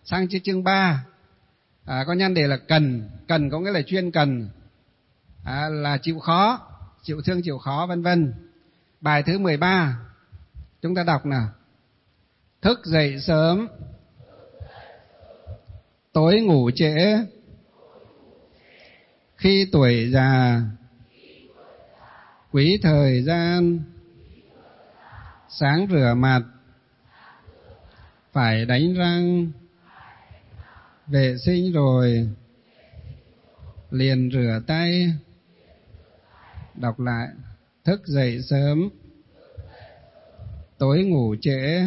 Sang chương 3 có nhan đề là cần. Cần có nghĩa là chuyên cần, là chịu khó, chịu thương chịu khó vân vân. Bài thứ 13 chúng ta đọc nào. Thức dậy sớm, tối ngủ trễ, khi tuổi già quý thời gian, sáng rửa mặt, phải đánh răng, vệ sinh rồi liền rửa tay. Đọc lại. Thức dậy sớm, tối ngủ trễ,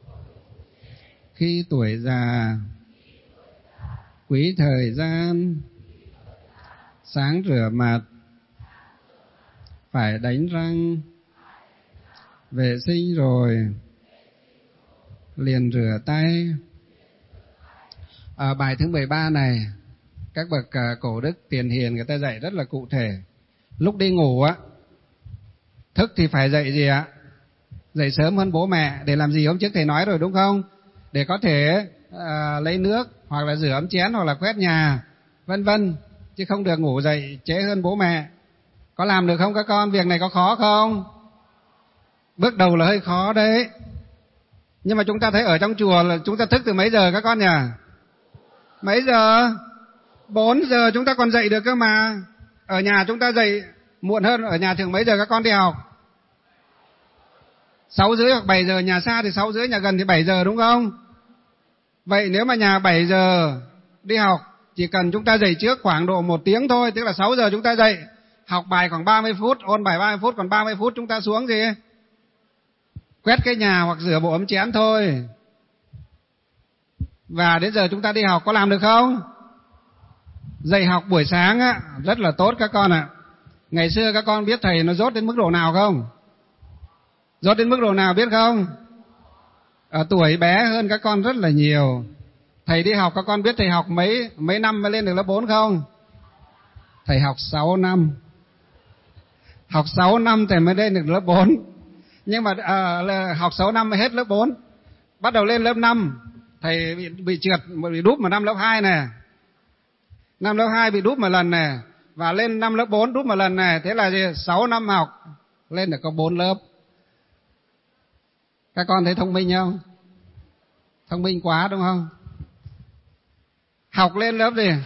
khi tuổi già quý thời gian, sáng rửa mặt, phải đánh răng, vệ sinh rồi liền rửa tay. Bài thứ 13 này các bậc cổ đức tiền hiền người ta dạy rất là cụ thể. Lúc đi ngủ á, thức thì phải dậy gì ạ? Dậy sớm hơn bố mẹ. Để làm gì? Hôm trước thầy nói rồi đúng không? Để có thể lấy nước, hoặc là rửa ấm chén, hoặc là quét nhà vân vân, chứ không được ngủ dậy trễ hơn bố mẹ. Có làm được không các con? Việc này có khó không? Bước đầu là hơi khó đấy. Nhưng mà chúng ta thấy ở trong chùa là chúng ta thức từ mấy giờ các con nhỉ? Mấy giờ? 4 giờ chúng ta còn dậy được cơ mà. Ở nhà chúng ta dậy muộn hơn. Ở nhà thường mấy giờ các con đi học? 6:30 hoặc 7 giờ. Nhà xa thì 6:30, nhà gần thì 7 giờ đúng không? Vậy nếu mà nhà 7 giờ đi học, chỉ cần chúng ta dậy trước khoảng độ 1 tiếng thôi, tức là 6 giờ chúng ta dậy, học bài khoảng 30 phút, ôn bài 30 phút, còn 30 phút chúng ta xuống gì? Quét cái nhà hoặc rửa bộ ấm chén thôi. Và đến giờ chúng ta đi học, có làm được không? Dạy học buổi sáng á, rất là tốt các con ạ. Ngày xưa các con biết thầy nó dốt đến mức độ nào không? Dốt đến mức độ nào biết không? Ở tuổi bé hơn các con rất là nhiều. Thầy đi học các con biết thầy học mấy năm mới lên được lớp 4 không? Thầy học 6 năm. Học 6 năm thầy mới lên được lớp 4. Nhưng mà học 6 năm mới hết lớp 4. Bắt đầu lên lớp 5 thầy bị trượt, bị đúp vào năm lớp 2 nè. Năm lớp 2 bị đúp một lần nè, và lên năm lớp 4 đúp một lần nè. Thế là gì? 6 năm học lên được có 4 lớp. Các con thấy thông minh không? Thông minh quá đúng không? Học lên lớp gì?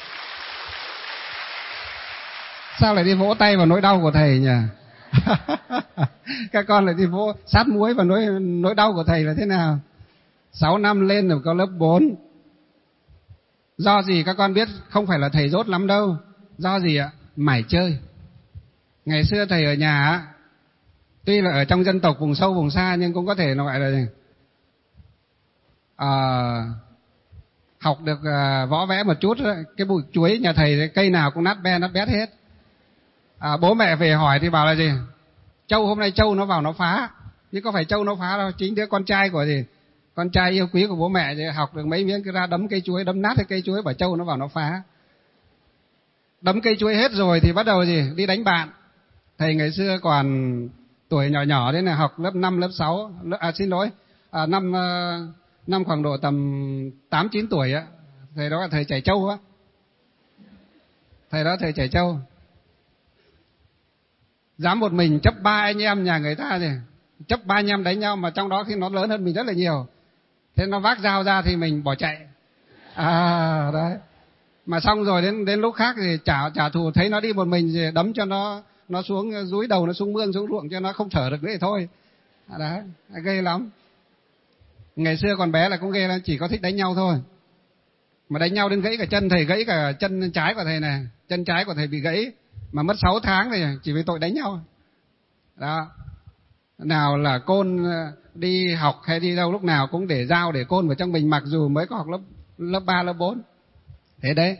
Sao lại đi vỗ tay vào nỗi đau của thầy nhỉ? Các con lại đi vỗ sát muối vào nỗi đau của thầy là thế nào? 6 năm lên được có lớp 4. Do gì các con biết? Không phải là thầy dốt lắm đâu. Do gì ạ? Mải chơi. Ngày xưa thầy ở nhà á, tuy là ở trong dân tộc vùng sâu vùng xa, nhưng cũng có thể nó gọi là học được võ vẽ một chút. Cái bụi chuối nhà thầy cây nào cũng nát bét hết. Bố mẹ về hỏi thì bảo là gì? Trâu hôm nay trâu nó vào nó phá. Nhưng có phải trâu nó phá đâu, chính đứa con trai của gì? Con trai yêu quý của bố mẹ thì học được mấy miếng cứ ra đấm cây chuối, đấm nát cái cây chuối, bảo trâu nó vào nó phá. Đấm cây chuối hết rồi thì bắt đầu gì? Đi đánh bạn. Thầy ngày xưa còn tuổi nhỏ nhỏ đấy là học lớp 5, lớp 6, năm khoảng độ tầm 8-9 tuổi á, thầy đó là thầy chảy trâu á. Thầy đó thầy chảy trâu. Dám một mình chấp 3 anh em nhà người ta gì? Chấp 3 anh em đánh nhau, mà trong đó khi nó lớn hơn mình rất là nhiều. Thế nó vác dao ra thì mình bỏ chạy. Đấy. Mà xong rồi đến lúc khác thì trả thù, thấy nó đi một mình thì đấm cho nó xuống, dúi đầu nó xuống mương xuống ruộng cho nó không thở được nữa thì thôi. Đấy, ghê lắm. Ngày xưa còn bé là cũng ghê lắm, chỉ có thích đánh nhau thôi. Mà đánh nhau đến gãy cả chân, thầy gãy cả chân trái của thầy này, chân trái của thầy bị gãy mà mất 6 tháng thì chỉ vì tội đánh nhau. Đó. Nào là côn đi học hay đi đâu lúc nào cũng để dao để côn vào trong mình, mặc dù mới có học lớp 3, lớp 4. Thế đấy.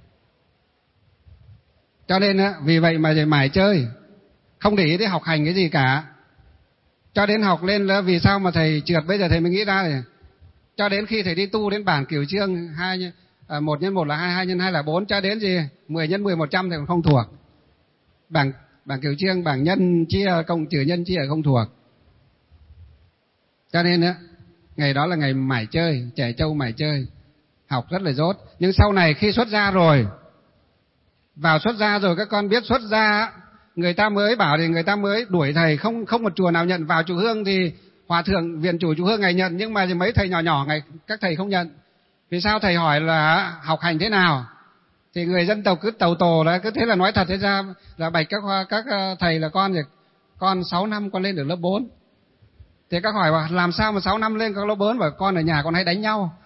Cho nên vì vậy mà mải chơi, không để ý đến học hành cái gì cả. Cho đến học lên là vì sao mà thầy trượt, bây giờ thầy mới nghĩ ra này. Cho đến khi thầy đi tu đến bảng cửu chương 1 x 1 là 2, 2 x 2 là 4, cho đến gì 10 x 10 100 thầy còn không thuộc. Bảng cửu chương, bảng nhân chia cộng trừ nhân chia không thuộc. Cho nên ngày đó là ngày mải chơi, trẻ trâu mải chơi. học rất là dốt. Nhưng sau này khi xuất gia rồi, vào xuất gia rồi các con biết xuất gia người ta mới bảo thì người ta mới đuổi thầy, không một chùa nào nhận. Vào chùa Hương thì hòa thượng viện chủ chùa Hương ngày nhận, nhưng mà mấy thầy nhỏ nhỏ ngày các thầy không nhận. Vì sao? Thầy hỏi là học hành thế nào, thì người dân tộc cứ tàu tồ đấy, cứ thế là nói thật. Thế ra là bạch các thầy là con 6 năm con lên được lớp 4. Thế các hỏi bảo làm sao mà 6 năm lên các lớp 4? Bảo con ở nhà con hay đánh nhau.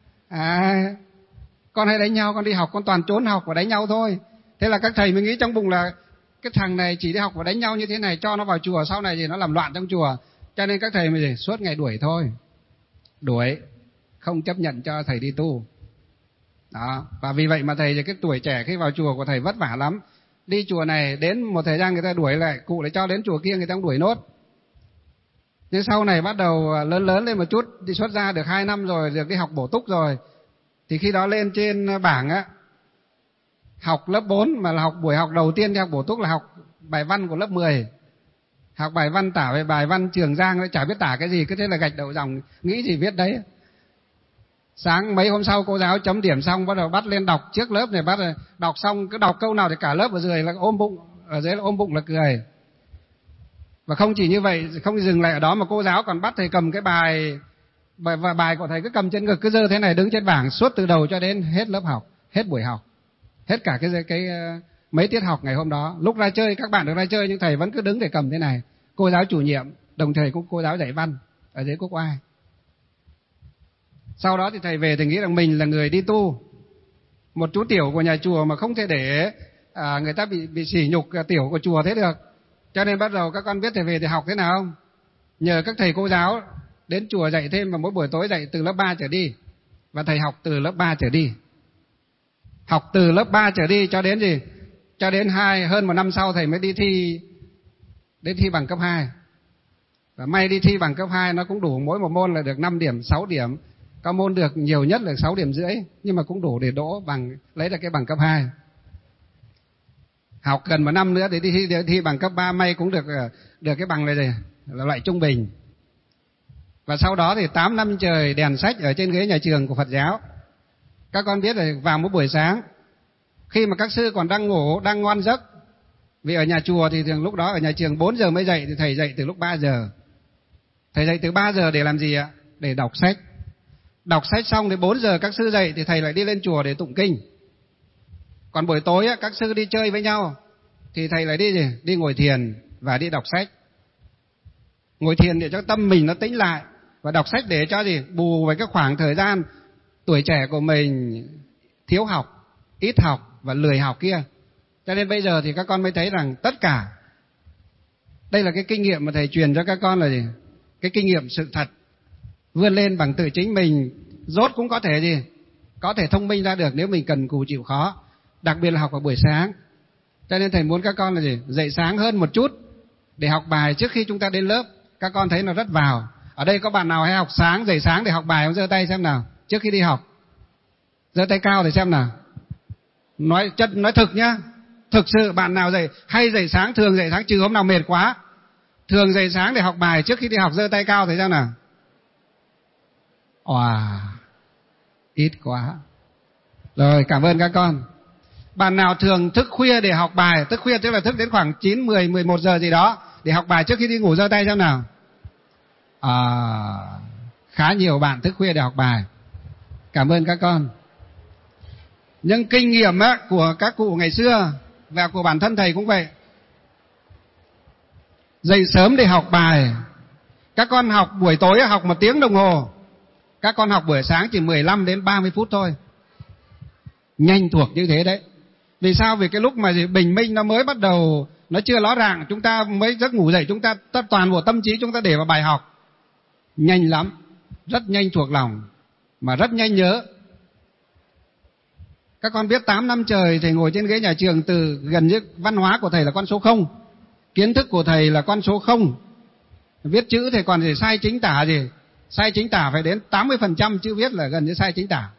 Con hay đánh nhau, con đi học con toàn trốn học và đánh nhau thôi. Thế là các thầy mới nghĩ trong bụng là cái thằng này chỉ đi học và đánh nhau như thế này, cho nó vào chùa sau này thì nó làm loạn trong chùa. Cho nên các thầy mới suốt ngày đuổi thôi, đuổi, không chấp nhận cho thầy đi tu. Đó, và vì vậy mà thầy cái tuổi trẻ khi vào chùa của thầy vất vả lắm. Đi chùa này đến một thời gian người ta đuổi lại, cụ lại cho đến chùa kia người ta cũng đuổi nốt. Nhưng sau này bắt đầu lớn lên một chút, đi xuất gia được 2 năm rồi, được đi học bổ túc rồi, thì khi đó lên trên bảng á, học lớp 4 mà là học buổi học đầu tiên đi học bổ túc là học bài văn của lớp 10. Học bài văn tả về bài văn Trường Giang, nó chả biết tả cái gì, cứ thế là gạch đầu dòng, nghĩ gì viết đấy. Sáng mấy hôm sau cô giáo chấm điểm xong, bắt đầu bắt lên đọc trước lớp này, bắt đầu đọc xong cứ đọc câu nào thì cả lớp ở dưới là ôm bụng, ở dưới là ôm bụng là cười. Và không chỉ như vậy, không dừng lại ở đó mà cô giáo còn bắt thầy cầm cái bài của thầy cứ cầm trên ngực, cứ giơ thế này đứng trên bảng suốt từ đầu cho đến hết lớp học, hết buổi học, hết cả cái mấy tiết học ngày hôm đó. Lúc ra chơi các bạn được ra chơi nhưng thầy vẫn cứ đứng để cầm thế này. Cô giáo chủ nhiệm đồng thời cũng cô giáo dạy văn ở dưới Quốc Oai. Sau đó thì thầy về thì nghĩ rằng mình là người đi tu, một chú tiểu của nhà chùa mà không thể để người ta bị sỉ nhục tiểu của chùa thế được. Cho nên bắt đầu các con biết thầy về thì học thế nào không? Nhờ các thầy cô giáo đến chùa dạy thêm, và mỗi buổi tối dạy từ lớp 3 trở đi. Và thầy học từ lớp 3 trở đi. Học từ lớp 3 trở đi cho đến gì? Cho đến hơn 1 năm sau thầy mới đi thi bằng cấp 2. Và may đi thi bằng cấp 2 nó cũng đủ, mỗi một môn là được 5 điểm, 6 điểm. Có môn được nhiều nhất là 6,5 điểm, nhưng mà cũng đủ để đỗ bằng, lấy được cái bằng cấp 2. Học gần 1 năm nữa để đi thi bằng cấp 3, may cũng được cái bằng này là loại trung bình. Và sau đó thì 8 năm trời đèn sách ở trên ghế nhà trường của Phật giáo. Các con biết là vào mỗi buổi sáng, khi mà các sư còn đang ngủ, đang ngon giấc, vì ở nhà chùa thì thường lúc đó ở nhà trường 4 giờ mới dậy, thì thầy dậy từ lúc 3 giờ. Thầy dậy từ 3 giờ để làm gì ạ? Để đọc sách. Đọc sách xong thì 4 giờ các sư dậy thì thầy lại đi lên chùa để tụng kinh. Còn buổi tối các sư đi chơi với nhau thì thầy lại đi ngồi thiền và đi đọc sách. Ngồi thiền để cho tâm mình nó tĩnh lại, và đọc sách để cho bù về cái khoảng thời gian tuổi trẻ của mình thiếu học, ít học và lười học kia. Cho nên bây giờ thì các con mới thấy rằng tất cả đây là cái kinh nghiệm mà thầy truyền cho các con là cái kinh nghiệm sự thật, vươn lên bằng tự chính mình, rốt cũng có thể có thể thông minh ra được nếu mình cần cù chịu khó, đặc biệt là học vào buổi sáng. Cho nên thầy muốn các con là dậy sáng hơn một chút để học bài trước khi chúng ta đến lớp. Các con thấy nó rất vào. Ở đây có bạn nào hay học sáng, dậy sáng để học bài không? Giơ tay xem nào, trước khi đi học. Giơ tay cao để xem nào. Nói thực nhá, thực sự bạn nào hay dậy sáng, thường dậy sáng, trừ hôm nào mệt quá, thường dậy sáng để học bài trước khi đi học, giơ tay cao thấy xem nào. Ít quá. Rồi, cảm ơn các con. Bạn nào thường thức khuya để học bài, thức khuya tức là thức đến khoảng 9, 10, 11 giờ gì đó để học bài trước khi đi ngủ, giơ tay xem nào. Khá nhiều bạn thức khuya để học bài. Cảm ơn các con. Nhưng kinh nghiệm của các cụ ngày xưa và của bản thân thầy cũng vậy. Dậy sớm để học bài. Các con học buổi tối học 1 tiếng đồng hồ. Các con học buổi sáng chỉ 15 đến 30 phút thôi. Nhanh thuộc như thế đấy. Vì sao? Vì cái lúc mà bình minh nó mới bắt đầu, nó chưa ló rạng, chúng ta mới giấc ngủ dậy, chúng ta toàn bộ tâm trí chúng ta để vào bài học. Nhanh lắm, rất nhanh thuộc lòng, mà rất nhanh nhớ. Các con biết 8 năm trời thầy ngồi trên ghế nhà trường, từ gần như văn hóa của thầy là con số 0, kiến thức của thầy là con số 0. Viết chữ thầy còn sai chính tả sai chính tả phải đến 80% chữ viết là gần như sai chính tả.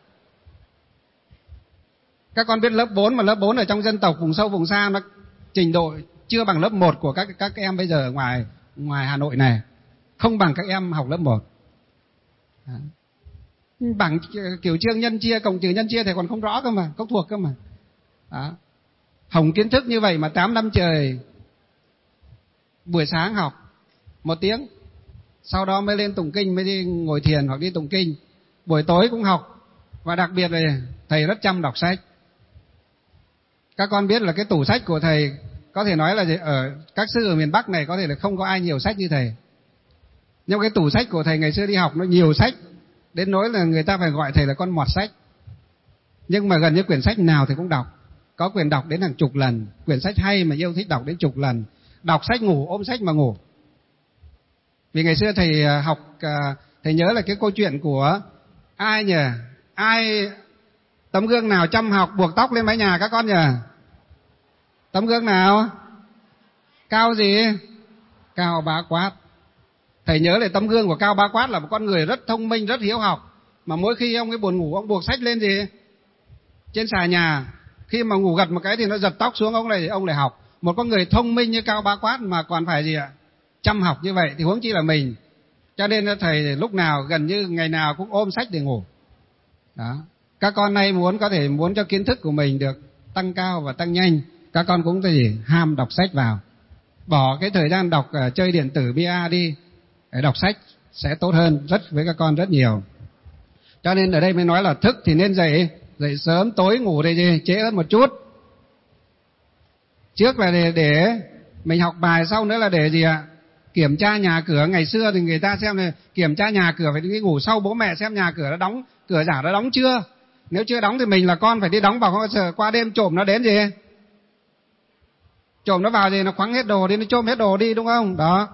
Các con biết lớp 4 mà lớp 4 ở trong dân tộc vùng sâu vùng xa nó trình độ chưa bằng lớp 1 của các em bây giờ ở ngoài Hà Nội này, không bằng các em học lớp 1. Bảng kiểu chương nhân chia, cộng trừ nhân chia thầy còn không rõ cơ mà, không thuộc cơ mà. Đó. Hồng kiến thức như vậy mà 8 năm trời, buổi sáng học 1 tiếng, sau đó mới lên tụng kinh, mới đi ngồi thiền hoặc đi tụng kinh. Buổi tối cũng học, và đặc biệt là thầy rất chăm đọc sách. Các con biết là cái tủ sách của thầy có thể nói là ở các sư ở miền Bắc này có thể là không có ai nhiều sách như thầy. Nhưng cái tủ sách của thầy ngày xưa đi học nó nhiều sách, đến nỗi là người ta phải gọi thầy là con mọt sách. Nhưng mà gần như quyển sách nào thầy cũng đọc. Có quyển đọc đến hàng chục lần, quyển sách hay mà yêu thích đọc đến chục lần. Đọc sách ngủ, ôm sách mà ngủ. Vì ngày xưa thầy học, thầy nhớ là cái câu chuyện của ai nhỉ? Ai, tấm gương nào chăm học buộc tóc lên mái nhà các con nhỉ? Tấm gương nào? Cao gì? Cao Bá Quát. Thầy nhớ là tấm gương của Cao Bá Quát là một con người rất thông minh, rất hiếu học. Mà mỗi khi ông ấy buồn ngủ, ông buộc sách lên gì? Trên xà nhà. Khi mà ngủ gật một cái thì nó giật tóc xuống, ông lại học. Một con người thông minh như Cao Bá Quát mà còn phải gì ạ? Chăm học như vậy thì huống chi là mình. Cho nên thầy lúc nào gần như ngày nào cũng ôm sách để ngủ. Đó. Các con nay muốn cho kiến thức của mình được tăng cao và tăng nhanh, các con cũng ham đọc sách vào. Bỏ cái thời gian đọc chơi điện tử bia đi, để đọc sách sẽ tốt hơn với các con rất nhiều. Cho nên ở đây mới nói là thức thì nên dậy sớm, tối ngủ thì trễ hơn một chút. Trước là để mình học bài, sau nữa là để gì ạ? Kiểm tra nhà cửa. Ngày xưa thì người ta xem là kiểm tra nhà cửa phải đi ngủ sau bố mẹ xem nhà cửa đã đóng, cửa giả đã đóng chưa. Nếu chưa đóng thì mình là con phải đi đóng vào, qua đêm trộm nó đến gì? Trộm nó vào thì nó khoắng hết đồ đi, nó trộm hết đồ đi, đúng không? Đó.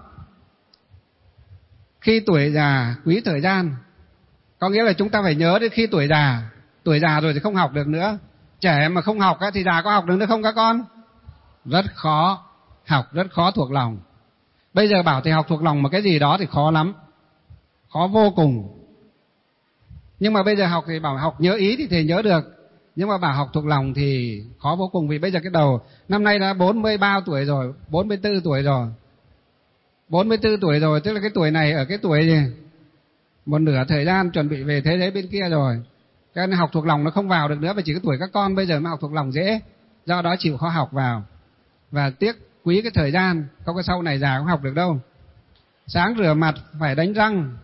Khi tuổi già quý thời gian, có nghĩa là chúng ta phải nhớ đến khi tuổi già rồi thì không học được nữa. Trẻ mà không học thì già có học được nữa không các con? Rất khó, học rất khó thuộc lòng. Bây giờ bảo thầy học thuộc lòng một cái gì đó thì khó lắm, khó vô cùng. Nhưng mà bây giờ học thì bảo học nhớ ý thì thầy nhớ được, nhưng mà bảo học thuộc lòng thì khó vô cùng. Vì bây giờ cái đầu năm nay đã 43 tuổi rồi, 44 tuổi rồi. 44 tuổi rồi, tức là cái tuổi này ở cái tuổi gì? Một nửa thời gian chuẩn bị về thế giới bên kia rồi. Cho nên học thuộc lòng nó không vào được nữa, và chỉ cái tuổi các con bây giờ mới học thuộc lòng dễ. Do đó chịu khó học vào. Và tiếc quý cái thời gian, không có sau này già không học được đâu. Sáng rửa mặt phải đánh răng.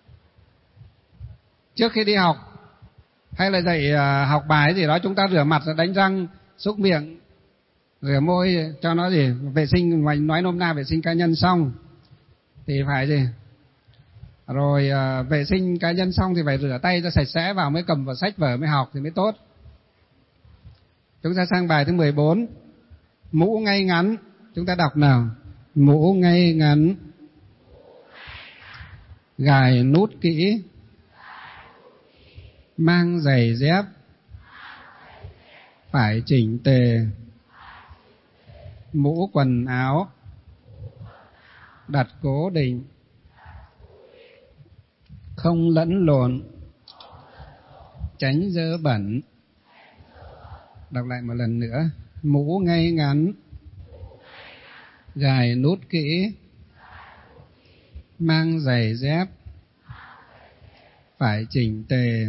Trước khi đi học hay là dạy học bài gì đó, chúng ta rửa mặt rồi đánh răng, xúc miệng, rửa môi cho nó vệ sinh, nói nôm na vệ sinh cá nhân xong thì phải rồi vệ sinh cá nhân xong thì phải rửa tay cho sạch sẽ vào mới cầm vào sách vở mới học thì mới tốt. Chúng ta sang bài thứ 14. Mũ ngay ngắn. Chúng ta đọc nào. Mũ ngay ngắn, gài nút kỹ, mang giày dép phải chỉnh tề, mũ quần áo đặt cố định, không lẫn lộn, tránh dơ bẩn. Đọc lại một lần nữa. Mũ ngay ngắn, gài nút kỹ, mang giày dép phải chỉnh tề,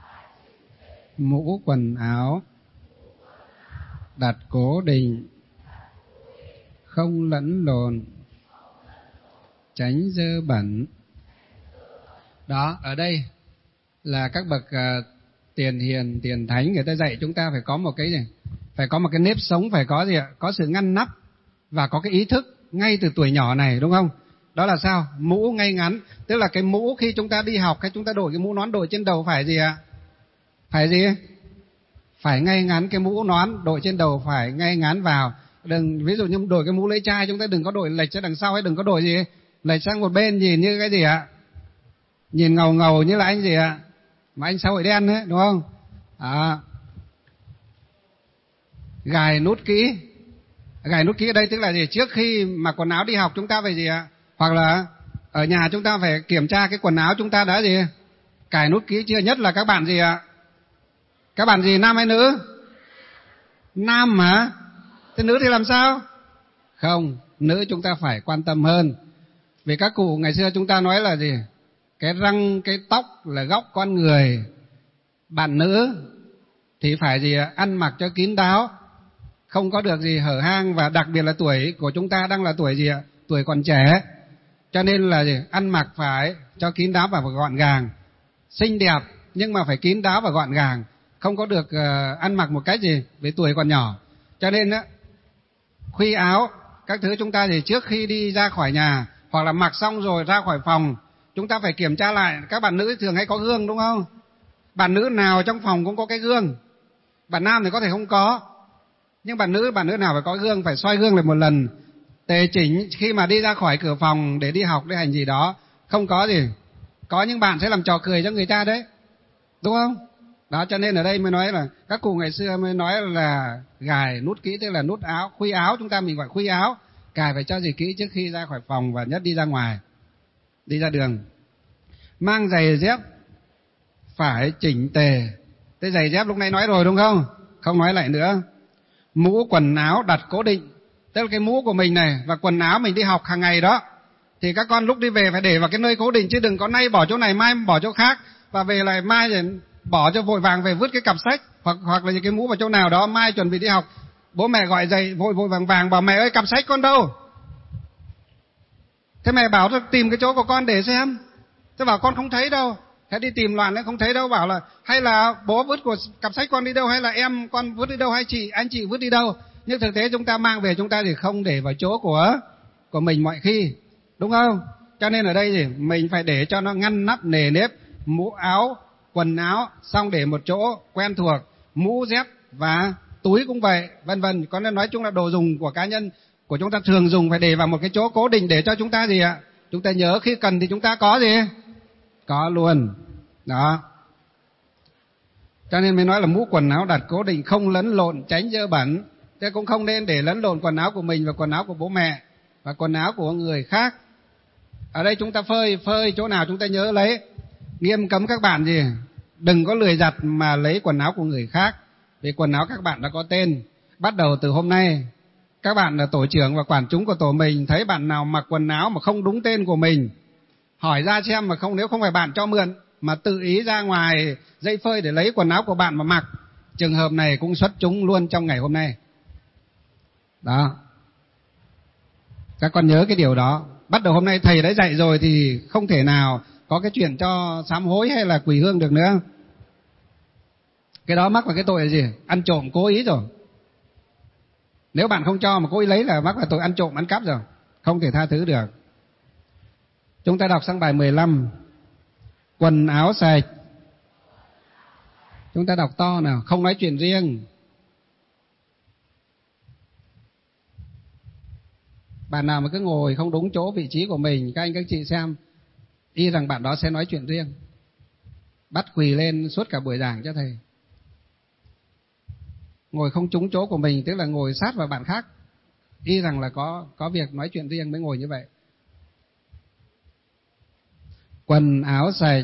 mũ quần áo đặt cố định, không lẫn lộn, tránh dơ bẩn. Đó, ở đây là các bậc tiền hiền, tiền thánh người ta dạy chúng ta phải có một cái gì? Phải có một cái nếp sống, phải có gì ạ? Có sự ngăn nắp và có cái ý thức ngay từ tuổi nhỏ này, đúng không? Đó là sao? Mũ ngay ngắn, tức là cái mũ khi chúng ta đi học hay chúng ta đội cái mũ nón đội trên đầu phải gì ạ? Phải gì? Phải ngay ngắn, cái mũ nón đội trên đầu phải ngay ngắn vào. Đừng, ví dụ như đội cái mũ lưỡi chai chúng ta đừng có đội lệch ra đằng sau, hay đừng có đội gì lệch sang một bên nhìn như cái gì ạ? Nhìn ngầu ngầu như là anh gì ạ? Mà anh xã hội đen đấy, đúng không? Gài nút kỹ. Gài nút kỹ ở đây tức là gì? Trước khi mặc quần áo đi học chúng ta phải gì ạ? Hoặc là ở nhà chúng ta phải kiểm tra cái quần áo chúng ta đã gì? Cài nút kỹ chưa? Nhất là các bạn gì ạ? Các bạn gì, nam hay nữ? Nam hả? Thế nữ thì làm sao? Không, nữ chúng ta phải quan tâm hơn. Vì các cụ ngày xưa chúng ta nói là gì? cái răng, cái tóc là góc con người. Bạn nữ thì phải gì ạ? Ăn mặc cho kín đáo, không có được gì hở hang, và đặc biệt là tuổi của chúng ta đang là tuổi gì ạ? Tuổi còn trẻ. Cho nên là gì? Ăn mặc phải cho kín đáo và gọn gàng, xinh đẹp nhưng mà phải kín đáo và gọn gàng, không có được ăn mặc một cách gì vì tuổi còn nhỏ. Cho nên á, khuy áo các thứ chúng ta thì trước khi đi ra khỏi nhà hoặc là mặc xong rồi ra khỏi phòng, chúng ta phải kiểm tra lại. Các bạn nữ thường hay có gương đúng không? Bạn nữ nào trong phòng cũng có cái gương. Bạn nam thì có thể không có, nhưng bạn nữ nào phải có gương, phải soi gương lại một lần, tề chỉnh khi mà đi ra khỏi cửa phòng để đi học đi hành gì đó. Không có gì, có những bạn sẽ làm trò cười cho người ta đấy, đúng không? Đó, cho nên ở đây mới nói là các cụ ngày xưa mới nói là gài nút kỹ, tức là nút áo, khuy áo, chúng ta mình gọi khuy áo, cài phải cho gì kỹ trước khi ra khỏi phòng và nhất đi ra ngoài, đi ra đường. Mang giày dép phải chỉnh tề. Cái giày dép lúc nãy nói rồi đúng không? Không nói lại nữa. Mũ quần áo đặt cố định, tức là cái mũ của mình này và quần áo mình đi học hàng ngày đó, thì các con lúc đi về phải để vào cái nơi cố định, chứ đừng có nay bỏ chỗ này mai bỏ chỗ khác, và về lại mai thì bỏ cho vội vàng về vứt cái cặp sách hoặc là cái mũ vào chỗ nào đó, mai chuẩn bị đi học bố mẹ gọi dậy vội vàng bảo mẹ ơi cặp sách con đâu? Thế mẹ bảo tìm cái chỗ của con để xem. Thế bảo con không thấy đâu. Thế đi tìm loạn lên không thấy đâu, bảo là hay là bố vứt của cặp sách con đi đâu, hay là em con vứt đi đâu, hay anh chị vứt đi đâu. Nhưng thực tế chúng ta mang về chúng ta thì không để vào chỗ của mình mọi khi, đúng không? Cho nên ở đây thì mình phải để cho nó ngăn nắp nề nếp, mũ áo, quần áo xong để một chỗ quen thuộc, mũ dép và túi cũng vậy, vân vân. Có nên nói chung là đồ dùng của cá nhân của chúng ta thường dùng phải để vào một cái chỗ cố định để cho chúng ta gì ạ? Chúng ta nhớ khi cần thì chúng ta có gì? Có luôn. Đó. Cho nên mới nói là mũ quần áo đặt cố định, không lẫn lộn, tránh dơ bẩn. Thế cũng không nên để lẫn lộn quần áo của mình và quần áo của bố mẹ và quần áo của người khác. Ở đây chúng ta phơi chỗ nào chúng ta nhớ lấy. Nghiêm cấm các bạn gì? Đừng có lười giặt mà lấy quần áo của người khác, vì quần áo các bạn đã có tên. Bắt đầu từ hôm nay, các bạn là tổ trưởng và quản chúng của tổ mình, thấy bạn nào mặc quần áo mà không đúng tên của mình, hỏi ra xem, mà không, nếu không phải bạn cho mượn mà tự ý ra ngoài dây phơi để lấy quần áo của bạn mà mặc, trường hợp này cũng xuất chúng luôn trong ngày hôm nay. Đó. Các con nhớ cái điều đó. Bắt đầu hôm nay thầy đã dạy rồi thì không thể nào có cái chuyện cho sám hối hay là quỳ hương được nữa. Cái đó mắc vào cái tội là gì? Ăn trộm cố ý rồi. Nếu bạn không cho mà cố ý lấy là mắc vào tội ăn trộm, ăn cắp rồi, không thể tha thứ được. Chúng ta đọc sang bài 15. Quần áo sạch. Chúng ta đọc to nào, không nói chuyện riêng. Bạn nào mà cứ ngồi không đúng chỗ vị trí của mình, các anh các chị xem, y rằng bạn đó sẽ nói chuyện riêng, bắt quỳ lên suốt cả buổi giảng cho thầy. Ngồi không trúng chỗ của mình, tức là ngồi sát vào bạn khác, y rằng là có việc nói chuyện riêng mới ngồi như vậy. Quần áo sạch,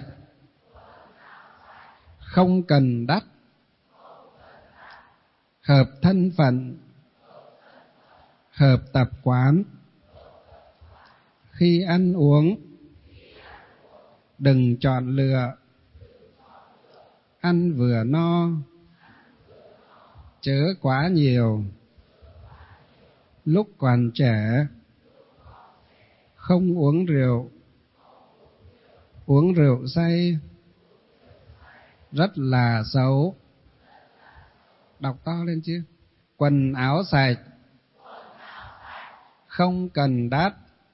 không cần đắt, hợp thân phận, hợp tập quán. Khi ăn uống, đừng chọn lựa, ăn vừa no, chớ quá nhiều. Lúc còn trẻ, không uống rượu, uống rượu say rất là xấu. Đọc to lên chứ. Quần áo sạch, không cần đắt,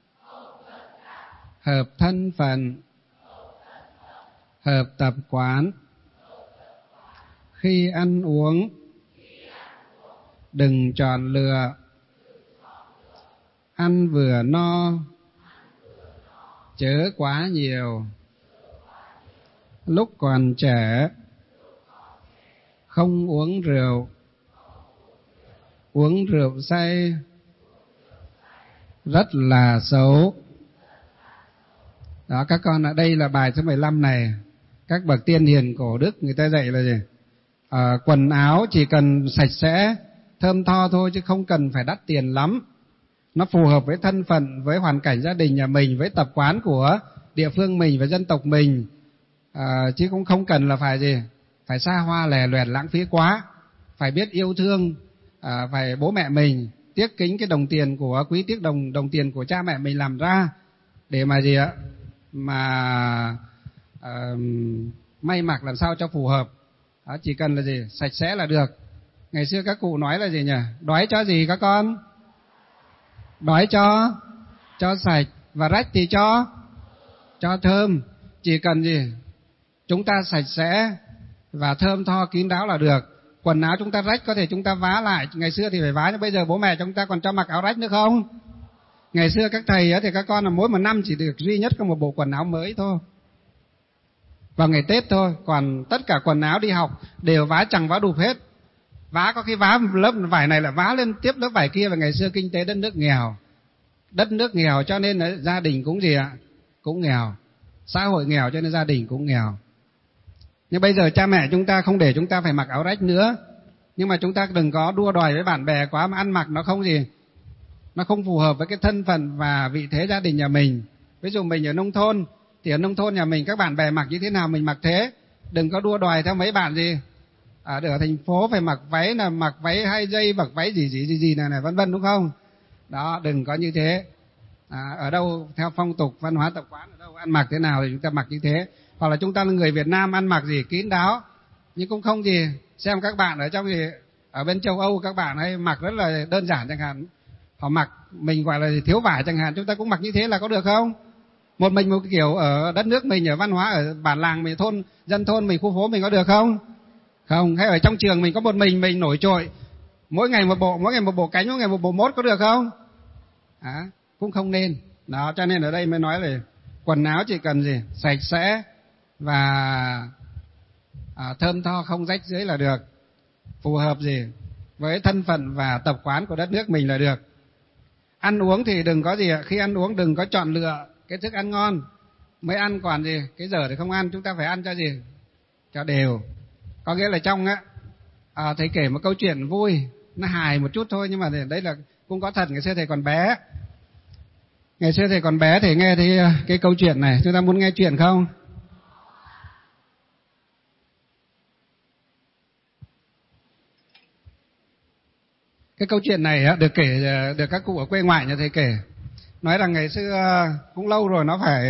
hợp thân phận, hợp tập quán. Khi ăn uống, đừng chọn lựa, ăn vừa no, chớ quá nhiều. Lúc còn trẻ, không uống rượu, uống rượu say rất là xấu. Đó, các con, ở đây là bài số 15 này. Các bậc tiên hiền cổ đức người ta dạy là gì? Quần áo chỉ cần sạch sẽ, thơm tho thôi, chứ không cần phải đắt tiền lắm. Nó phù hợp với thân phận, với hoàn cảnh gia đình nhà mình, với tập quán của địa phương mình và dân tộc mình, chứ cũng không cần là phải gì, phải xa hoa lè loẹt lãng phí quá. Phải biết yêu thương, phải bố mẹ mình, tiếc kính cái đồng tiền của quý tiếc đồng tiền của cha mẹ mình làm ra để mà gì ạ, mà may mặc làm sao cho phù hợp. Đó, chỉ cần là gì, sạch sẽ là được. Ngày xưa các cụ nói là gì nhỉ? Đói cho gì các con? Đói cho sạch, và rách thì cho thơm. Chỉ cần gì, chúng ta sạch sẽ và thơm tho kín đáo là được. Quần áo chúng ta rách có thể chúng ta vá lại, ngày xưa thì phải vá, nhưng bây giờ bố mẹ chúng ta còn cho mặc áo rách nữa không? Ngày xưa các thầy thì các con là mỗi một năm chỉ được duy nhất có một bộ quần áo mới thôi, vào ngày Tết thôi. Còn tất cả quần áo đi học đều vá chằng vá đụp hết. Vá có khi vá lớp vải này là vá lên tiếp lớp vải kia. Và ngày xưa kinh tế đất nước nghèo cho nên là gia đình cũng gì ạ, cũng nghèo, xã hội nghèo cho nên gia đình cũng nghèo. Nhưng bây giờ cha mẹ chúng ta không để chúng ta phải mặc áo rách nữa, nhưng mà chúng ta đừng có đua đòi với bạn bè quá mà ăn mặc nó không gì, nó không phù hợp với cái thân phận và vị thế gia đình nhà mình. Ví dụ mình ở nông thôn thì ở nông thôn nhà mình các bạn bè mặc như thế nào mình mặc thế, đừng có đua đòi theo mấy bạn gì ở thành phố phải mặc váy là mặc váy 2 giây, mặc váy gì này vân vân, đúng không? Đó, đừng có như thế. Ở đâu theo phong tục văn hóa tập quán, ở đâu ăn mặc thế nào thì chúng ta mặc như thế. Hoặc là chúng ta là người Việt Nam ăn mặc gì kín đáo, nhưng cũng không gì. Xem các bạn ở trong gì, ở bên châu Âu các bạn hay mặc rất là đơn giản chẳng hạn, họ mặc mình gọi là thiếu vải chẳng hạn, chúng ta cũng mặc như thế là có được không? Một kiểu ở đất nước mình, ở văn hóa ở bản làng mình, dân thôn mình, khu phố mình có được không? Không. Hay ở trong trường mình có một mình nổi trội, mỗi ngày một bộ cánh, mỗi ngày một bộ mốt, có được không? Cũng không nên. Đó, cho nên ở đây mới nói là quần áo chỉ cần gì, sạch sẽ và thơm tho không rách rưới là được, phù hợp gì với thân phận và tập quán của đất nước mình là được. Ăn uống thì đừng có gì, khi ăn uống đừng có chọn lựa cái thức ăn ngon mới ăn, còn gì cái dở thì không ăn. Chúng ta phải ăn cho gì, cho đều. Có nghĩa là trong thầy kể một câu chuyện vui, nó hài một chút thôi, nhưng mà đấy là cũng có thật. Ngày xưa thầy còn bé thì nghe thấy cái câu chuyện này. Chúng ta muốn nghe chuyện không? Cái câu chuyện này được kể, được các cụ ở quê ngoại nhà thầy kể. Nói rằng ngày xưa cũng lâu rồi,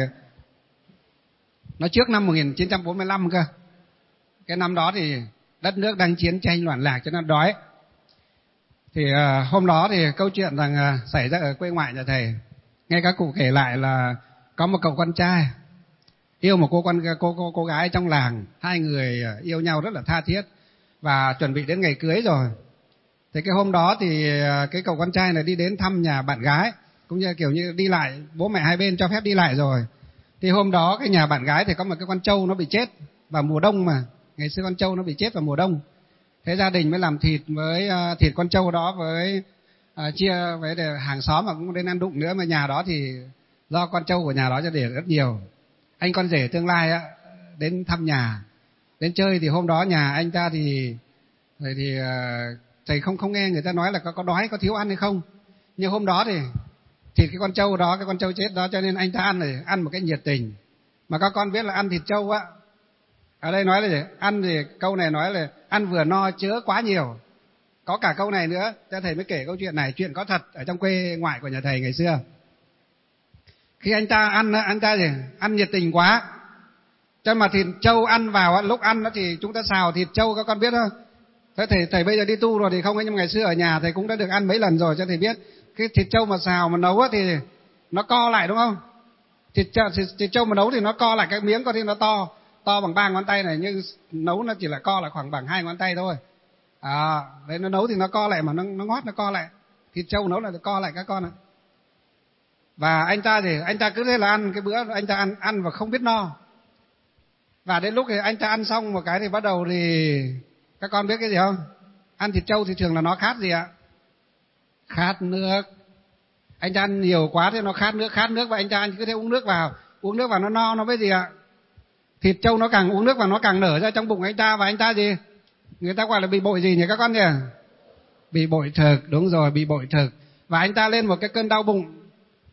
nó trước năm 1945 cơ. Cái năm đó thì đất nước đang chiến tranh loạn lạc cho nên đói. Thì hôm đó thì câu chuyện rằng xảy ra ở quê ngoại nhà thầy. Nghe các cụ kể lại là có một cậu con trai yêu một cô gái trong làng. Hai người yêu nhau rất là tha thiết và chuẩn bị đến ngày cưới rồi. Thì cái hôm đó thì cái cậu con trai này đi đến thăm nhà bạn gái, cũng như kiểu như đi lại, bố mẹ hai bên cho phép đi lại rồi. Thì hôm đó cái nhà bạn gái thì có một cái con trâu nó bị chết vào mùa đông, mà ngày xưa con trâu nó bị chết vào mùa đông. Thế gia đình mới làm thịt con trâu đó với chia với hàng xóm mà cũng đến ăn đụng nữa. Mà nhà đó thì do con trâu của nhà đó cho để rất nhiều. Anh con rể tương lai đến thăm nhà, đến chơi. Thì hôm đó nhà anh ta thì thầy không nghe người ta nói là có đói, có thiếu ăn hay không. Nhưng hôm đó thì thịt cái con trâu đó, cái con trâu chết đó, cho nên anh ta ăn một cái nhiệt tình. Mà các con biết là ăn thịt trâu ở đây nói là gì? Ăn thì câu này nói là ăn vừa no chớ quá nhiều. Có cả câu này nữa, cho thầy mới kể câu chuyện này, chuyện có thật ở trong quê ngoại của nhà thầy ngày xưa. Khi anh ta ăn nhiệt tình quá, cho mà thịt trâu ăn vào, lúc ăn thì chúng ta xào thịt trâu, các con biết không? Thế thầy bây giờ đi tu rồi thì không, nhưng ngày xưa ở nhà thầy cũng đã được ăn mấy lần rồi, cho thầy biết cái thịt trâu mà xào mà nấu thì nó co lại, đúng không? Thịt trâu mà nấu thì nó co lại, cái miếng có thể nó to bằng 3 ngón tay này, nhưng nấu nó chỉ là co lại khoảng bằng 2 ngón tay thôi. Đấy, nó nấu thì nó co lại, mà nó ngót, nó co lại. Thịt trâu nấu là co lại các con ạ. Và anh ta cứ thế là ăn cái bữa, anh ta ăn và không biết no. Và đến lúc thì anh ta ăn xong một cái thì bắt đầu thì các con biết cái gì không? Ăn thịt trâu thì thường là nó khát gì ạ? Khát nước. Anh ta ăn nhiều quá thì nó khát nước và anh ta cứ thế uống nước vào nó no, nó với gì ạ? Thịt trâu nó càng uống nước vào nó càng nở ra trong bụng anh ta, và anh ta gì? Người ta gọi là bị bội gì nhỉ các con nhỉ? Bị bội thực, đúng rồi, bị bội thực. Và anh ta lên một cái cơn đau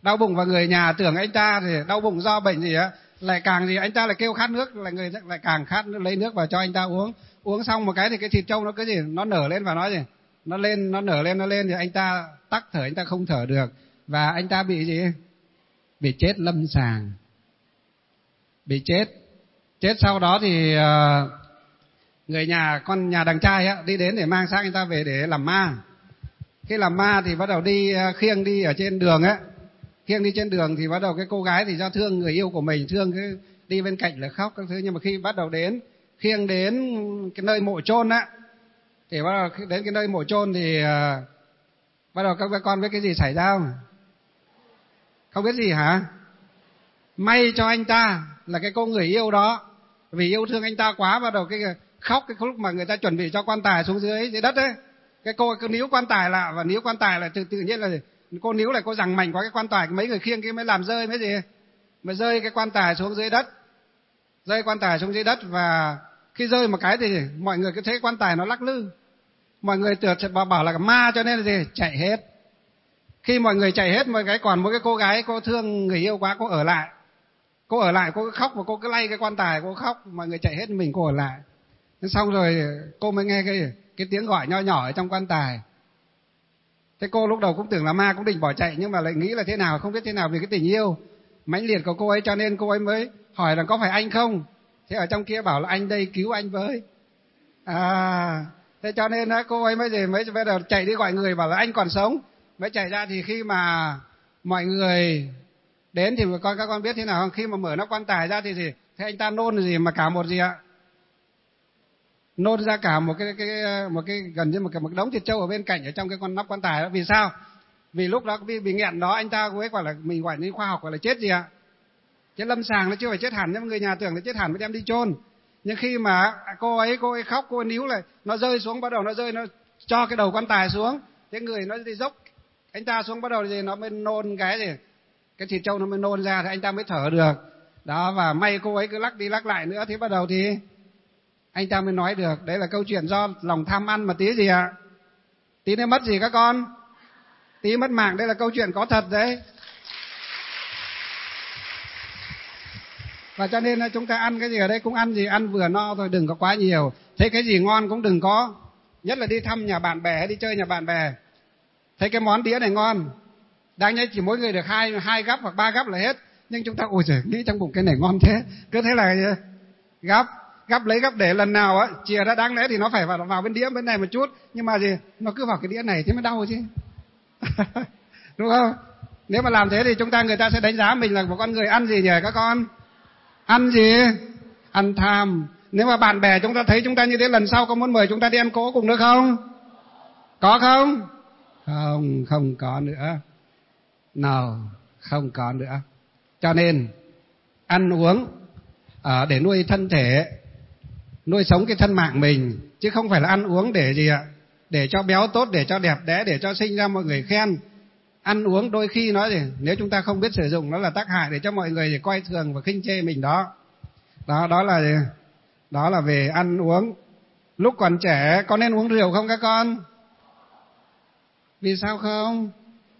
Đau bụng và người nhà tưởng anh ta thì đau bụng do bệnh gì á, lại càng gì anh ta lại kêu khát nước, lại người lại càng khát nước, lấy nước vào cho anh ta uống. Uống xong một cái thì cái thịt trâu nó cứ gì, nó nở lên và nói gì, nó lên, nó nở lên, nó lên thì anh ta tắc thở, anh ta không thở được và anh ta bị gì? Bị chết lâm sàng. Bị chết. Chết sau đó thì người nhà, con nhà đằng trai á, đi đến để mang xác anh ta về để làm ma. Khi làm ma thì bắt đầu đi khiêng đi ở trên đường á, khiêng đi trên đường thì bắt đầu cái cô gái thì do thương người yêu của mình, thương cái đi bên cạnh là khóc các thứ, nhưng mà khi bắt đầu đến khiêng đến cái nơi mộ chôn á, thì bắt đầu đến cái nơi mộ chôn thì bắt đầu các con biết cái gì xảy ra không? Không biết gì hả? May cho anh ta là cái cô người yêu đó, vì yêu thương anh ta quá, bắt đầu cái khóc cái lúc mà người ta chuẩn bị cho quan tài xuống dưới đất ấy, cái cô cứ níu quan tài lại, và níu quan tài là tự nhiên là cô níu lại, cô giằng mạnh quá cái quan tài, mấy người khiêng cái mới làm rơi mấy gì, mà rơi cái quan tài xuống dưới đất, rơi quan tài xuống dưới đất. Và khi rơi một cái thì mọi người cứ thấy quan tài nó lắc lư, mọi người tưởng bảo là ma cho nên là gì, chạy hết. Khi mọi người chạy hết, một cái còn một cái cô gái, cô thương người yêu quá, cô ở lại, cô cứ khóc và cô cứ lay cái quan tài, cô khóc, mọi người chạy hết, mình cô ở lại. Xong rồi cô mới nghe cái tiếng gọi nho nhỏ ở trong quan tài. Thế cô lúc đầu cũng tưởng là ma, cũng định bỏ chạy, nhưng mà lại nghĩ là thế nào, không biết thế nào, vì cái tình yêu mãnh liệt của cô ấy, cho nên cô ấy mới hỏi là có phải anh không. Thế ở trong kia bảo là anh đây, cứu anh với. Thế cho nên cô ấy mới bắt đầu chạy đi gọi người, bảo là anh còn sống, mới chạy ra. Thì khi mà mọi người đến thì các con biết thế nào không? Khi mà mở nắp quan tài ra thì gì? Thế anh ta nôn gì mà cả một gì ạ? Nôn ra cả một cái gần như một đống thịt trâu ở bên cạnh ở trong cái con nắp quan tài đó. Vì sao? Vì lúc đó bị nghẹn đó, anh ta cũng gọi là, mình gọi như khoa học gọi là chết gì ạ? Chết lâm sàng, nó chưa phải chết hẳn, nhưng người nhà tưởng là chết hẳn mới đem đi chôn. Nhưng khi mà cô ấy khóc, cô ấy níu lại, nó rơi xuống, bắt đầu nó rơi, nó cho cái đầu quan tài xuống, cái người nó đi dốc anh ta xuống, bắt đầu thì nó mới nôn cái gì, cái thịt trâu nó mới nôn ra thì anh ta mới thở được đó. Và may cô ấy cứ lắc đi lắc lại nữa, thì bắt đầu thì anh ta mới nói được. Đấy là câu chuyện do lòng tham ăn mà tí gì ạ? Tí nữa mất gì các con? Tí mất mạng. Đây là câu chuyện có thật đấy. Và cho nên là chúng ta ăn cái gì ở đây cũng ăn gì, ăn vừa no thôi, đừng có quá nhiều. Thấy cái gì ngon cũng đừng có, nhất là đi thăm nhà bạn bè, đi chơi nhà bạn bè, thấy cái món đĩa này ngon, đáng nhẽ chỉ mỗi người được hai gắp hoặc 3 gắp là hết, nhưng chúng ta ôi trời, nghĩ trong bụng cái này ngon thế, cứ thế là gắp lấy gắp để, lần nào á chìa ra đáng lẽ thì nó phải vào bên đĩa bên này một chút, nhưng mà gì, nó cứ vào cái đĩa này thế mới đau chứ. Đúng không? Nếu mà làm thế thì người ta sẽ đánh giá mình là một con người ăn gì nhỉ các con? Ăn gì? Ăn tham. Nếu mà bạn bè chúng ta thấy chúng ta như thế, lần sau có muốn mời chúng ta đi ăn cỗ cùng nữa không? Có không? Không có nữa. Nào, không có nữa. Cho nên ăn uống để nuôi thân thể, nuôi sống cái thân mạng mình, chứ không phải là ăn uống để gì ạ? Để cho béo tốt, để cho đẹp đẽ, để cho sinh ra mọi người khen. Ăn uống đôi khi nói gì, nếu chúng ta không biết sử dụng nó là tác hại, để cho mọi người coi thường và khinh chê mình đó. Đó là về ăn uống. Lúc còn trẻ có nên uống rượu không các con? Vì sao không?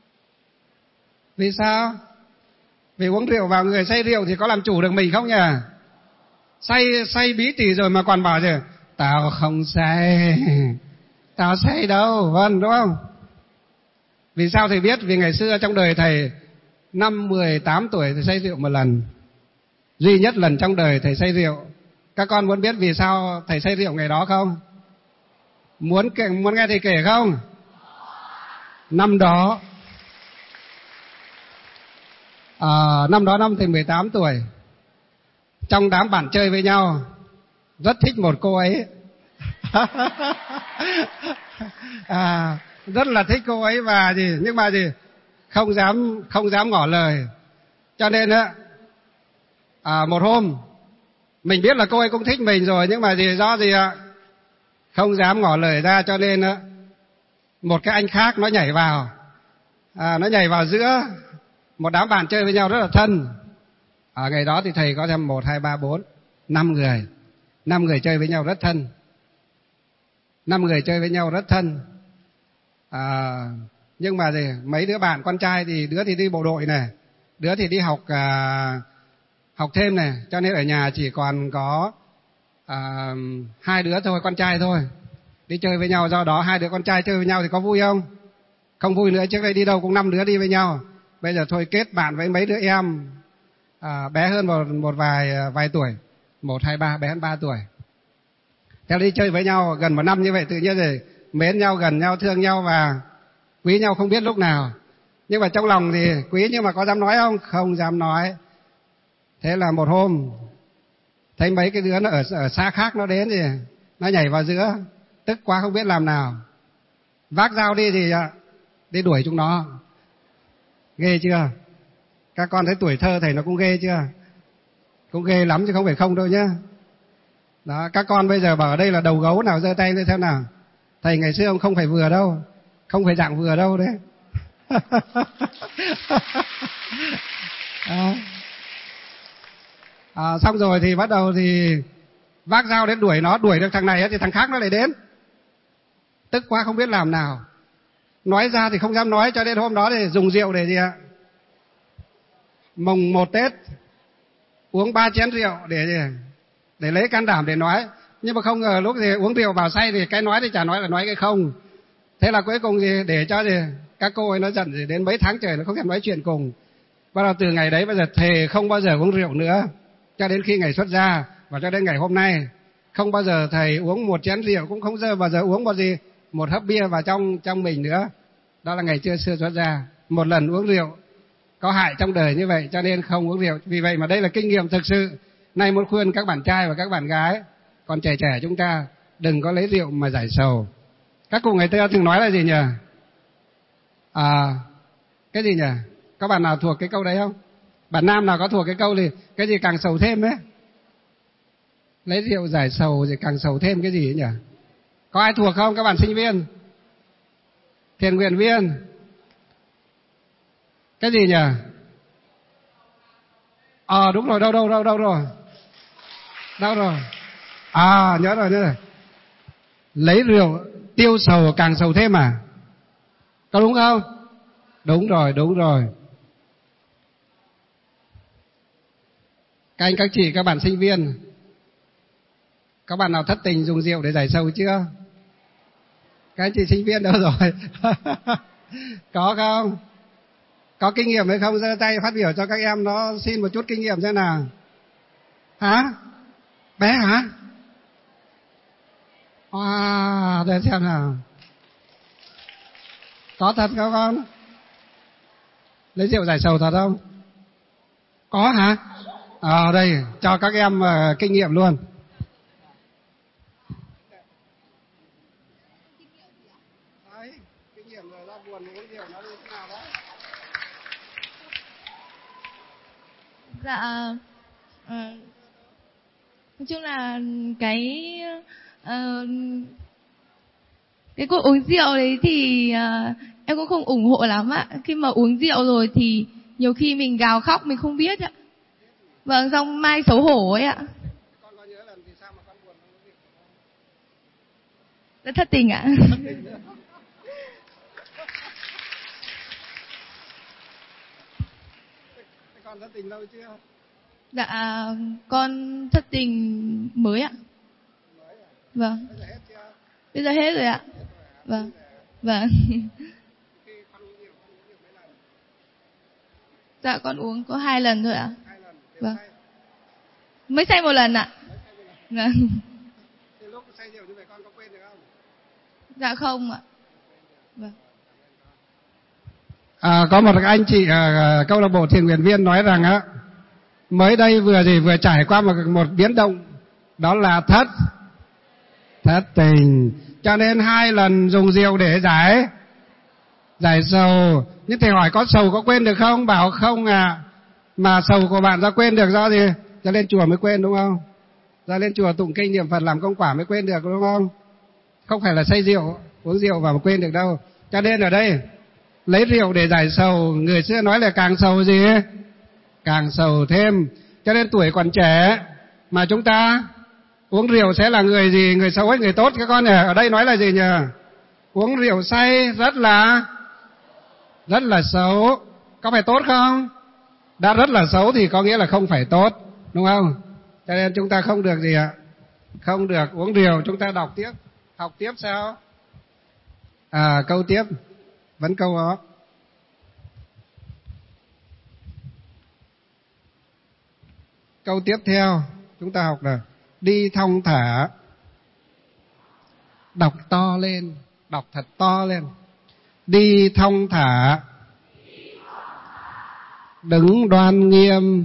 Vì sao? Vì uống rượu vào người say rượu thì có làm chủ được mình không nhỉ? Say bí tỉ rồi mà còn bảo gì, tao không say, tao say đâu, vâng, đúng không? Vì sao thầy biết? Vì ngày xưa trong đời thầy, năm 18 tuổi thầy say rượu một lần, duy nhất lần trong đời thầy say rượu. Các con muốn biết vì sao thầy say rượu ngày đó không? Muốn nghe thầy kể không? Năm đó năm thầy 18 tuổi, trong đám bạn chơi với nhau, rất thích một cô ấy. Rất là thích cô ấy, và nhưng mà không dám ngỏ lời. Cho nên á, một hôm mình biết là cô ấy cũng thích mình rồi, nhưng mà do gì ạ? Không dám ngỏ lời ra, cho nên á, một cái anh khác nó nhảy vào giữa một đám bạn chơi với nhau rất là thân. Ngày đó thì thầy có thêm 1, 2, 3, 4, 5 người. 5 người chơi với nhau rất thân. 5 người chơi với nhau rất thân. Nhưng mà mấy đứa bạn con trai thì đứa thì đi bộ đội này, Đứa thì đi học thêm này, cho nên ở nhà chỉ còn có 2 đứa thôi, con trai thôi. Đi chơi với nhau, do đó 2 đứa con trai chơi với nhau thì có vui không? Không vui nữa. Trước đây đi đâu cũng 5 đứa đi với nhau. Bây giờ thôi kết bạn với mấy đứa em bé hơn một vài tuổi, 1, 2, 3, bé hơn 3 tuổi. Theo đi chơi với nhau gần 1 năm như vậy, tự nhiên rồi mến nhau, gần nhau, thương nhau và quý nhau không biết lúc nào. Nhưng mà trong lòng thì quý, nhưng mà có dám nói không? Không dám nói. Thế là một hôm thấy mấy cái đứa nó ở xa khác nó đến thì nó nhảy vào giữa, tức quá không biết làm nào. Vác dao đi thì đi đuổi chúng nó. Ghê chưa? Các con thấy tuổi thơ thầy nó cũng ghê chưa? Cũng ghê lắm chứ không phải không đâu nhá. Đó, các con bây giờ bảo ở đây là đầu gấu, nào giơ tay lên xem nào. Thầy ngày xưa ông không phải vừa đâu, không phải dạng vừa đâu đấy. Xong rồi thì bắt đầu thì vác dao đến đuổi nó, đuổi được thằng này thì thằng khác nó lại đến. Tức quá không biết làm nào. Nói ra thì không dám nói, cho đến hôm đó thì dùng rượu để gì ạ? Mùng 1 Tết uống 3 chén rượu để lấy can đảm để nói. Nhưng mà không ngờ lúc thì uống rượu vào say thì cái nói thì chả nói là nói cái không. Thế là cuối cùng thì để cho gì các cô ấy nó giận thì đến mấy tháng trời nó không thèm nói chuyện cùng. Bắt đầu từ ngày đấy bây giờ thề không bao giờ uống rượu nữa, cho đến khi ngày xuất gia và cho đến ngày hôm nay không bao giờ thầy uống 1 chén rượu, cũng không bao giờ uống một hớp bia vào trong mình nữa. Đó là ngày xưa xuất gia. Một lần uống rượu có hại trong đời như vậy, cho nên không uống rượu. Vì vậy mà đây là kinh nghiệm thực sự. Nay muốn khuyên các bạn trai và các bạn gái còn trẻ chúng ta đừng có lấy rượu mà giải sầu. Các cụ ngày xưa thường nói là gì nhỉ? Cái gì nhỉ? Có bạn nào thuộc cái câu đấy không? Bạn nam nào có thuộc cái câu thì cái gì càng sầu thêm ấy? Lấy rượu giải sầu thì càng sầu thêm cái gì ấy nhỉ? Có ai thuộc không? Các bạn sinh viên, thiện nguyện viên. Cái gì nhỉ? Đúng rồi, đâu rồi? Đâu rồi? Nhớ rồi. Lấy rượu tiêu sầu càng sầu thêm à? Có đúng không? Đúng rồi. Các anh, các chị, các bạn sinh viên, các bạn nào thất tình dùng rượu để giải sầu chưa? Các anh chị sinh viên đâu rồi? Có không? Có kinh nghiệm hay không? Giơ tay phát biểu cho các em nó xin một chút kinh nghiệm xem nào. Hả? Bé hả? Để xem nào. Có thật không con? Lấy rượu giải sầu thật không? Có hả? Đây, cho các em kinh nghiệm luôn. Đấy, kinh nghiệm rồi ra buồn uống rượu nó như thế nào đó. Dạ, nói chung là cái cuộc uống rượu đấy thì em cũng không ủng hộ lắm ạ. Khi mà uống rượu rồi thì nhiều khi mình gào khóc mình không biết ạ. Vâng, xong mai xấu hổ ấy ạ. Con có nhớ lần vì sao mà con buồn không có rượu không? Rất thất tình ạ. Thế con thất tình lâu chưa? Dạ, con thất tình mới ạ. Mới à? Vâng. Bây giờ hết chưa? Bây giờ hết rồi ạ. Vâng. Vâng. Khi con uống rượu mấy lần? Dạ, con uống có 2 lần thôi ạ. 2 lần. Vâng. Say. Mới say 1 lần ạ. Vâng. Thì lúc say rượu như vậy con có quên được không? Dạ không ạ. Vâng. Có một anh chị câu lạc bộ thiện nguyện viên nói rằng mới đây vừa trải qua một biến động, đó là thất tình, cho nên 2 lần dùng rượu để giải sầu. Nhưng thầy hỏi có sầu có quên được không? Bảo không à. Mà sầu của bạn ra quên được do gì? Ra lên chùa mới quên đúng không? Ra lên chùa tụng kinh niệm Phật làm công quả mới quên được đúng không? Không phải là say rượu uống rượu và mà quên được đâu. Cho nên ở đây lấy rượu để giải sầu, người xưa nói là càng sầu gì? Càng sầu thêm. Cho nên tuổi còn trẻ mà chúng ta uống rượu sẽ là người gì? Người xấu hay người tốt các con nhỉ? Ở đây nói là gì nhỉ? Uống rượu say rất là xấu. Có phải tốt không? Đã rất là xấu thì có nghĩa là không phải tốt, đúng không? Cho nên chúng ta không được gì ạ? Không được uống rượu. Chúng ta đọc tiếp, học tiếp sao? Câu tiếp, vẫn câu đó. Câu tiếp theo chúng ta học là đi thong thả, đọc to lên, đọc thật to lên. Đi thong thả, đứng đoan nghiêm,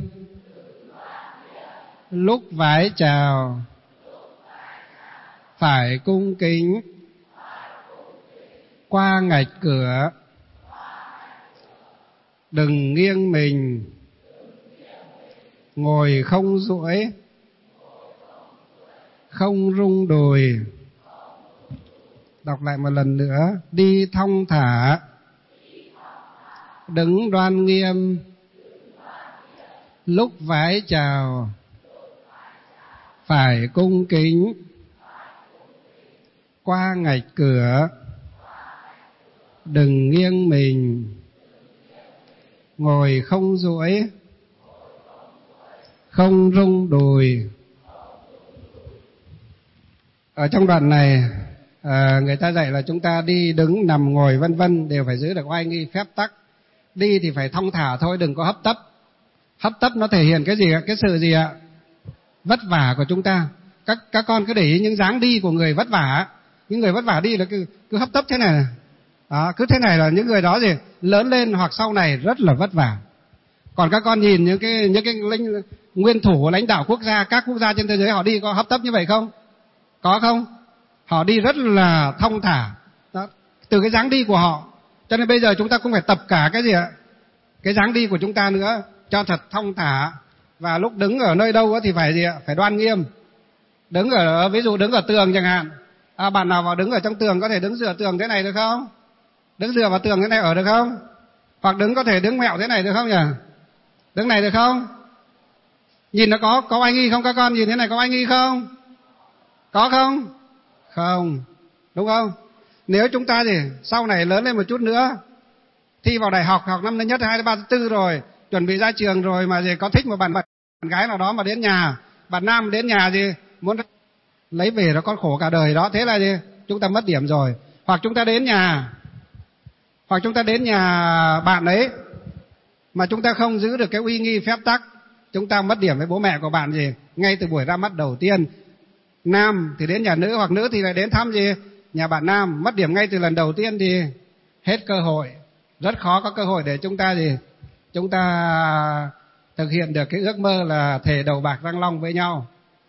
lúc vái chào phải cung kính, qua ngạch cửa đừng nghiêng mình, ngồi không duỗi, không rung đùi. Đọc lại một lần nữa. Đi thong thả, đứng đoan nghiêm, lúc vái chào phải cung kính, qua ngạch cửa đừng nghiêng mình, ngồi không duỗi, không rung đùi. Ở trong đoạn này người ta dạy là chúng ta đi đứng nằm ngồi vân vân đều phải giữ được oai nghi phép tắc. Đi thì phải thong thả thôi, đừng có hấp tấp. Hấp tấp nó thể hiện cái gì ạ? Cái sự gì ạ? Vất vả của chúng ta. Các con cứ để ý những dáng đi của người vất vả. Những người vất vả đi là cứ hấp tấp thế này. Cứ thế này là những người đó gì lớn lên hoặc sau này rất là vất vả. Còn các con nhìn những cái nguyên thủ lãnh đạo quốc gia, các quốc gia trên thế giới họ đi có hấp tấp như vậy không? Có không? Họ đi rất là thong thả. Đó, từ cái dáng đi của họ. Cho nên bây giờ chúng ta cũng phải tập cả cái gì ạ? Cái dáng đi của chúng ta nữa, cho thật thong thả. Và lúc đứng ở nơi đâu thì phải gì ạ? Phải đoan nghiêm. Đứng ở, ví dụ đứng ở tường chẳng hạn. Bạn nào vào đứng ở trong tường có thể đứng dựa tường thế này được không? Đứng dựa vào tường thế này ở được không? Hoặc đứng có thể đứng mẹo thế này được không nhỉ? Đứng này được không? Nhìn nó có oai nghi không các con? Nhìn thế này có oai nghi không? Có không? Không. Đúng không? Nếu chúng ta thì sau này lớn lên một chút nữa, thi vào đại học, học năm nhất 2, 3, 4 rồi, chuẩn bị ra trường rồi mà gì có thích một bạn gái nào đó mà đến nhà, bạn nam đến nhà gì muốn lấy về nó con khổ cả đời đó, thế là gì? Chúng ta mất điểm rồi. Hoặc chúng ta đến nhà bạn ấy mà chúng ta không giữ được cái uy nghi phép tắc, chúng ta mất điểm với bố mẹ của bạn gì ngay từ buổi ra mắt đầu tiên. Nam thì đến nhà nữ, hoặc nữ thì lại đến thăm gì nhà bạn nam, mất điểm ngay từ lần đầu tiên thì hết cơ hội, rất khó có cơ hội để chúng ta thực hiện được cái ước mơ là thề đầu bạc răng long với nhau.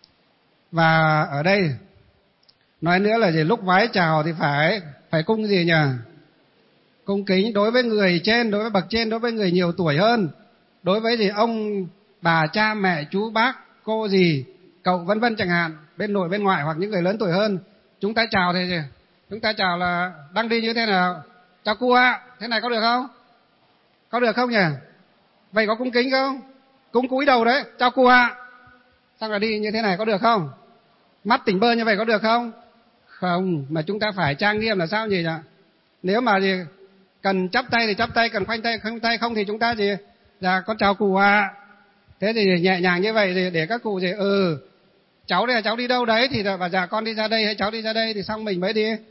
Và ở đây nói nữa là gì, lúc vái chào thì phải cung gì nhỉ? Cung kính đối với người trên, đối với bậc trên, đối với người nhiều tuổi hơn, đối với gì ông bà cha mẹ chú bác cô dì cậu vân vân chẳng hạn, bên nội bên ngoại hoặc những người lớn tuổi hơn. Chúng ta chào thì gì? Chúng ta chào là đang đi như thế nào? Chào cô ạ, thế này có được không? Có được không nhỉ? Vậy có cung kính không? Cung cúi đầu đấy, chào cô ạ. Xong là đi như thế này có được không? Mắt tỉnh bơ như vậy có được không? Không, mà chúng ta phải trang nghiêm là sao nhỉ? Nếu mà gì cần chắp tay thì chắp tay, cần khoanh tay không thì chúng ta gì? Dạ con chào cụ ạ. Thế thì nhẹ nhàng như vậy thì để các cụ gì cháu đây là cháu đi đâu đấy thì bà dạ con đi ra đây hay cháu đi ra đây thì xong mình mới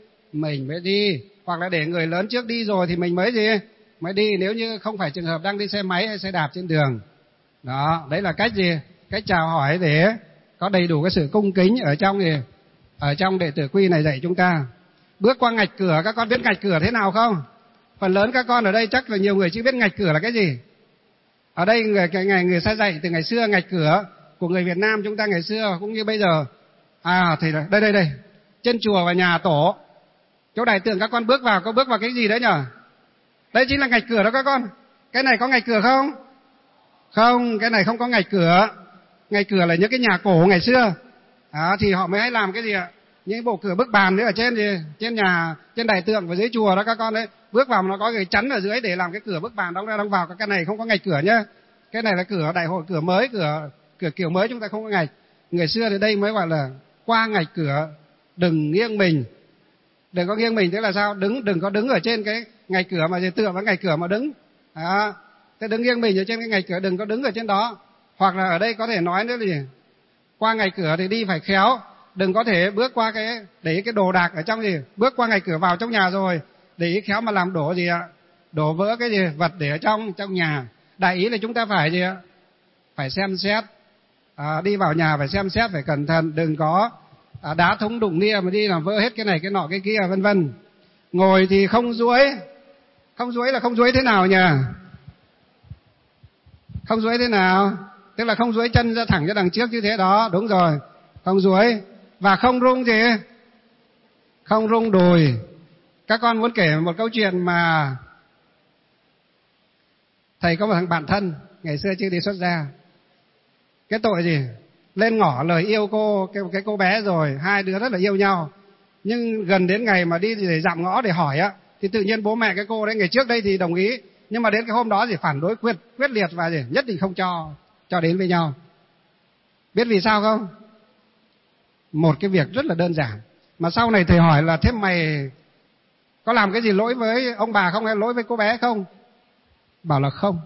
đi. Hoặc là để người lớn trước đi rồi thì mình mới đi, nếu như không phải trường hợp đang đi xe máy hay xe đạp trên đường. Đó, đấy là cách gì? Cách chào hỏi để có đầy đủ cái sự cung kính ở trong đệ tử quy này dạy chúng ta. Bước qua ngạch cửa, các con biết ngạch cửa thế nào không? Phần lớn các con ở đây chắc là nhiều người chưa biết ngạch cửa là cái gì. Ở đây người ta dạy từ ngày xưa, ngạch cửa của người Việt Nam chúng ta ngày xưa cũng như bây giờ. Thì đây trên chùa và nhà tổ, chỗ đại tượng các con bước vào, có bước vào cái gì đấy nhỉ? Đấy chính là ngạch cửa đó các con. Cái này có ngạch cửa không? Không, cái này không có ngạch cửa. Ngạch cửa là những cái nhà cổ ngày xưa. Thì họ mới hay làm cái gì ạ? Những bộ cửa bức bàn nữa ở trên nhà, trên đại tượng và dưới chùa đó các con đấy. Bước vào nó có cái chắn ở dưới để làm cái cửa bức bàn đóng ra đóng vào. Cái này không có ngạch cửa nhá. Cái này là cửa đại hội, cửa mới, cửa kiểu mới, chúng ta không có ngạch. Người xưa thì đây mới gọi là qua ngạch cửa, đừng nghiêng mình. Đừng có nghiêng mình, thế là sao? Đừng có đứng ở trên cái ngạch cửa mà tựa vào ngạch cửa mà đứng. Thế đứng nghiêng mình ở trên cái ngạch cửa, đừng có đứng ở trên đó. Hoặc là ở đây có thể nói nữa là gì? Qua ngạch cửa thì đi phải khéo, đừng có thể bước qua để cái đồ đạc ở trong gì, bước qua ngạch cửa vào trong nhà rồi để ý khéo mà làm đổ gì ạ, đổ vỡ cái gì vật để ở trong nhà. Đại ý là chúng ta phải gì ạ, phải xem xét, đi vào nhà phải xem xét, phải cẩn thận, đừng có đá thúng đụng nia mà đi làm vỡ hết cái này cái nọ cái kia vân vân. Ngồi thì không duỗi là không duỗi thế nào nhỉ? Không duỗi thế nào? Tức là không duỗi chân ra thẳng ra đằng trước như thế đó, đúng rồi, không duỗi. Và không rung gì? Không rung đùi. Các con muốn kể một câu chuyện mà thầy có một thằng bạn thân ngày xưa chưa đi xuất gia. Cái tội gì? Lên ngỏ lời yêu cái cô bé rồi, hai đứa rất là yêu nhau. Nhưng gần đến ngày mà đi để dạm ngõ để hỏi á, thì tự nhiên bố mẹ cái cô đấy ngày trước đây thì đồng ý, nhưng mà đến cái hôm đó thì phản đối quyết liệt và gì nhất định không cho đến với nhau. Biết vì sao không? Một cái việc rất là đơn giản mà sau này thầy hỏi là thế mày có làm cái gì lỗi với ông bà không hay lỗi với cô bé không? Bảo là không.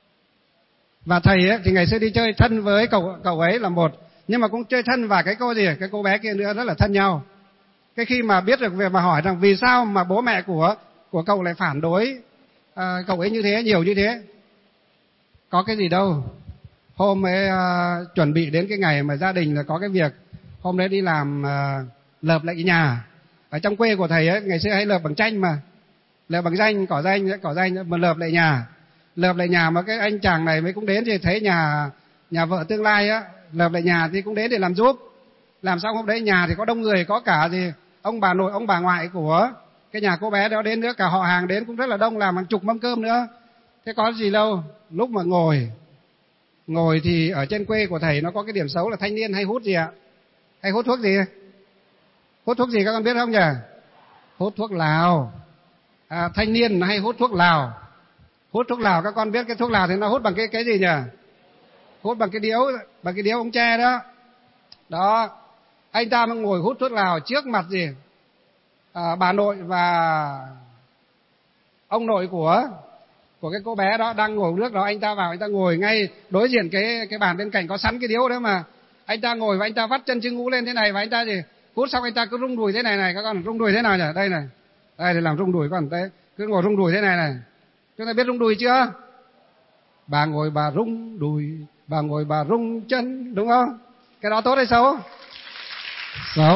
Và thầy ấy, thì ngày xưa đi chơi thân với cậu ấy là một, nhưng mà cũng chơi thân và cái cô bé kia nữa rất là thân nhau. Cái khi mà biết được việc mà hỏi rằng vì sao mà bố mẹ của cậu lại phản đối cậu ấy như thế, nhiều như thế, có cái gì đâu. Hôm ấy chuẩn bị đến cái ngày mà gia đình là có cái việc, hôm đấy đi làm lợp lại cái nhà. Ở trong quê của thầy ấy ngày xưa hay lợp bằng tranh mà, lợp bằng danh cỏ danh mà lợp lại nhà mà cái anh chàng này mới cũng đến thì thấy nhà vợ tương lai á lợp lại nhà thì cũng đến để làm giúp. Làm xong hôm đấy nhà thì có đông người, có cả gì ông bà nội ông bà ngoại của cái nhà cô bé đó đến nữa, cả họ hàng đến cũng rất là đông, làm hàng chục mâm cơm nữa. Thế có gì đâu, lúc mà ngồi thì ở trên quê của thầy nó có cái điểm xấu là thanh niên hay hút gì ạ? Hay hút thuốc gì? Hút thuốc gì các con biết không nhỉ? Hút thuốc lào. Thanh niên hay hút thuốc lào. Hút thuốc lào, các con biết cái thuốc lào thì nó hút bằng cái gì nhỉ? Hút bằng cái điếu ống tre đó. Đó, anh ta mới ngồi hút thuốc lào trước mặt gì? Bà nội và ông nội của cái cô bé đó đang ngồi uống nước đó. Anh ta vào, anh ta ngồi ngay đối diện cái bàn bên cạnh có sẵn cái điếu đó mà. Anh ta ngồi và anh ta vắt chân chưng ngũ lên thế này, và anh ta gì? Hút xong anh ta cứ rung đùi thế này, các con rung đùi thế nào nhỉ? Đây này. Đây để làm rung đùi con thế. Cứ ngồi rung đùi thế này. Chúng ta biết rung đùi chưa? Bà ngồi bà rung đùi, bà ngồi bà rung chân, đúng không? Cái đó tốt hay xấu? Xấu.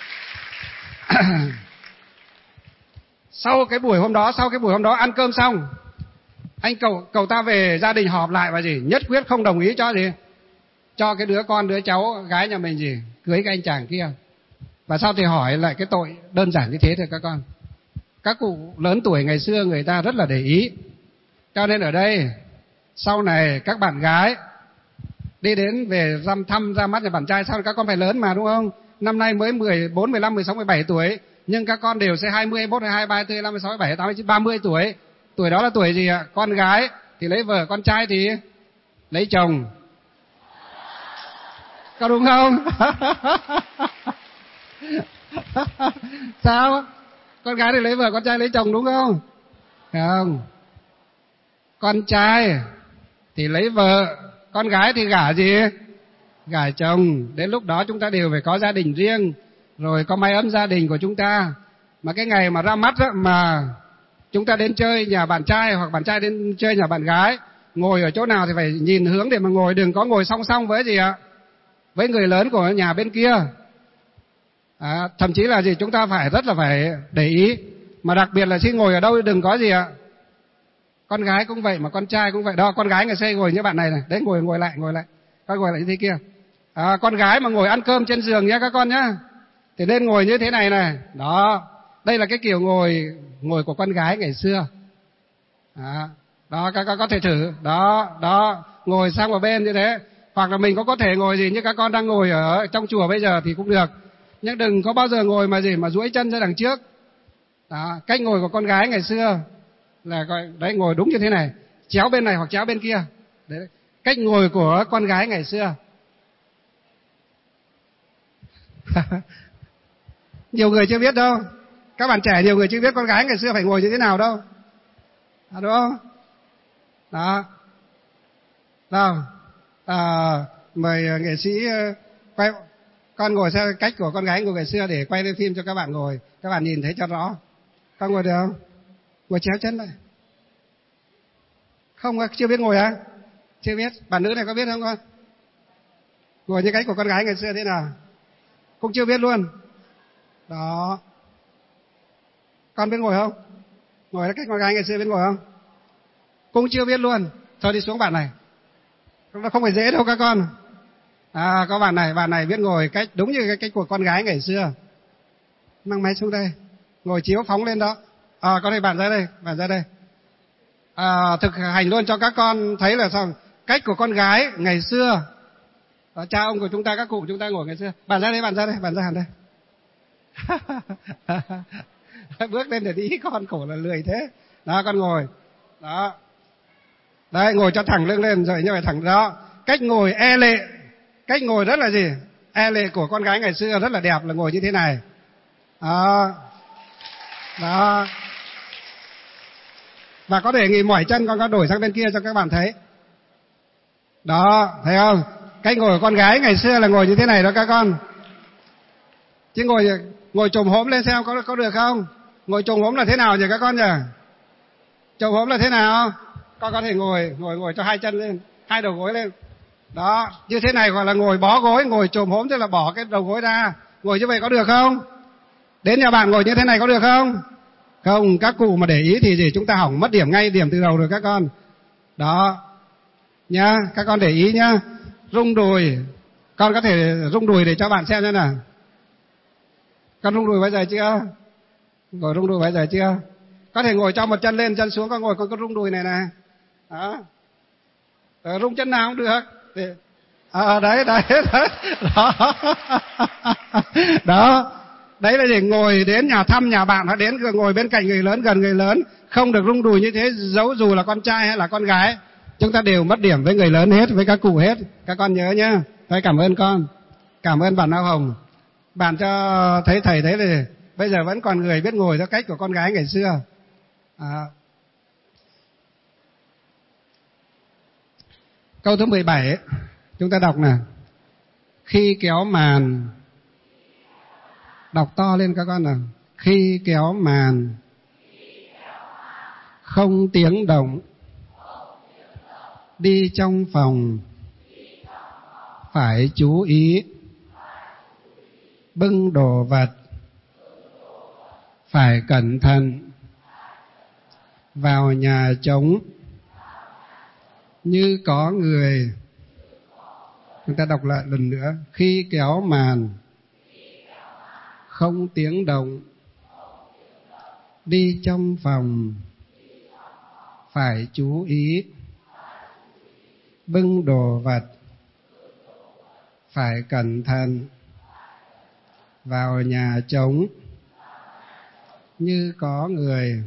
Sau cái buổi hôm đó ăn cơm xong, anh cậu ta về gia đình họp lại và gì? Nhất quyết không đồng ý cho gì? Cho cái đứa cháu gái nhà mình gì? Cưới cái anh chàng kia. Và sau thì hỏi lại cái tội đơn giản như thế thôi các con. Các cụ lớn tuổi ngày xưa người ta rất là để ý. Cho nên ở đây sau này các bạn gái đi đến về thăm ra mắt nhà bạn trai, sau các con phải lớn mà đúng không? Năm nay mới 14, 15, 16, 17 tuổi, nhưng các con đều sẽ 20, 21, 22, 23, 24, 25, 26, 27, 28, 30 tuổi. Tuổi đó là tuổi gì ạ? Con gái thì lấy vợ, con trai thì lấy chồng. Có đúng không? Sao? Con gái thì lấy vợ, con trai lấy chồng đúng không? Không. Con trai thì lấy vợ, con gái thì gả gì? Gả chồng. Đến lúc đó chúng ta đều phải có gia đình riêng, rồi có mái ấm gia đình của chúng ta. Mà cái ngày mà ra mắt đó, mà chúng ta đến chơi nhà bạn trai hoặc bạn trai đến chơi nhà bạn gái, ngồi ở chỗ nào thì phải nhìn hướng để mà ngồi, đừng có ngồi song song với gì ạ? Với người lớn của nhà bên kia. Thậm chí là gì? Chúng ta phải rất là phải để ý. Mà đặc biệt là khi ngồi ở đâu đừng có gì ạ? Con gái cũng vậy mà con trai cũng vậy đó. Con gái ngày xưa ngồi như bạn này này, đấy ngồi lại, con ngồi lại như thế kia. Con gái mà ngồi ăn cơm trên giường nhá các con nhá, thì nên ngồi như thế này này. Đó, đây là cái kiểu ngồi của con gái ngày xưa. Đó, các con có thể thử. Đó, ngồi sang một bên như thế. Hoặc là mình có thể ngồi gì như các con đang ngồi ở trong chùa bây giờ thì cũng được. Nhưng đừng có bao giờ ngồi mà gì mà duỗi chân ra đằng trước. Đó, cách ngồi của con gái ngày xưa là gọi đấy, ngồi đúng như thế này, chéo bên này hoặc chéo bên kia. Đấy, cách ngồi của con gái ngày xưa. Nhiều người chưa biết đâu. Các bạn trẻ nhiều người chưa biết con gái ngày xưa phải ngồi như thế nào đâu. Đúng không? Đó. Nào, mời nghệ sĩ quay, con ngồi theo cách của con gái ngồi ngày xưa để quay lên phim cho các bạn ngồi, các bạn nhìn thấy cho rõ. Con ngồi được không? Ngồi chéo chân lại. Không, chưa biết ngồi à? Chưa biết. Bạn nữ này có biết không con? Ngồi như cách của con gái ngày xưa thế nào? Cũng chưa biết luôn. Đó. Con biết ngồi không? Ngồi là cách con gái ngày xưa biết ngồi không? Cũng chưa biết luôn. Thôi đi xuống bạn này. Nó không phải dễ đâu các con. Có bạn này biết ngồi cách đúng như cái cách của con gái ngày xưa. Mang máy xuống đây. Ngồi chiếu phóng lên đó. Con đây, bạn ra đây. Thực hành luôn cho các con thấy là sao cách của con gái ngày xưa. Cha ông của chúng ta, các cụ chúng ta ngồi ngày xưa. Bạn ra hẳn đây. Bước lên để đi, con khổ là lười thế. Đó, con ngồi. Đó. Đấy, ngồi cho thẳng lưng lên rồi như vậy thẳng đó. Cách ngồi e lệ. Cách ngồi rất là gì? E lệ của con gái ngày xưa rất là đẹp là ngồi như thế này. Đó. Đó. Và có thể nghỉ mỏi chân con có đổi sang bên kia cho các bạn thấy. Đó, thấy không? Cách ngồi của con gái ngày xưa là ngồi như thế này đó các con. Chứ ngồi chồm hổm lên xem có được không? Ngồi chồm hổm là thế nào nhỉ các con nhỉ? Chồm hổm là thế nào? Con có thể ngồi cho hai chân lên, hai đầu gối lên. Đó, như thế này gọi là ngồi bó gối, ngồi chồm hổm tức là bỏ cái đầu gối ra. Ngồi như vậy có được không? Đến nhà bạn ngồi như thế này có được không? Không, các cụ mà để ý thì gì chúng ta hỏng mất điểm ngay, điểm từ đầu rồi các con. Đó. Nhá, các con để ý nhá. Rung đùi. Con có thể rung đùi để cho bạn xem xem nào. Con rung đùi bao giờ chưa? Ngồi rung đùi bao giờ chưa? Có thể ngồi cho một chân lên, chân xuống, con ngồi con rung đùi này nè. Đó. Rung chân nào cũng được. Đấy. Đó. Đó. Đấy là để ngồi đến nhà thăm nhà bạn hoặc đến ngồi bên cạnh người lớn, gần người lớn, không được rung đùi như thế, dẫu dù là con trai hay là con gái. Chúng ta đều mất điểm với người lớn hết, với các cụ hết. Các con nhớ nhá. Thôi cảm ơn con. Cảm ơn bạn Áo Hồng. Bạn cho thấy thầy thấy là bây giờ vẫn còn người biết ngồi theo cách của con gái ngày xưa. Câu thứ 17 chúng ta đọc nào. Khi kéo màn. Đọc to lên các con nào. Khi kéo màn. Không tiếng động. Đi trong phòng. Phải chú ý. Bưng đồ vật. Phải cẩn thận. Vào nhà trống. Như có người. Chúng ta đọc lại lần nữa. Khi kéo màn. Không tiếng động. Đi trong phòng. Phải chú ý. Bưng đồ vật. Phải cẩn thận. Vào nhà trống. Như có người.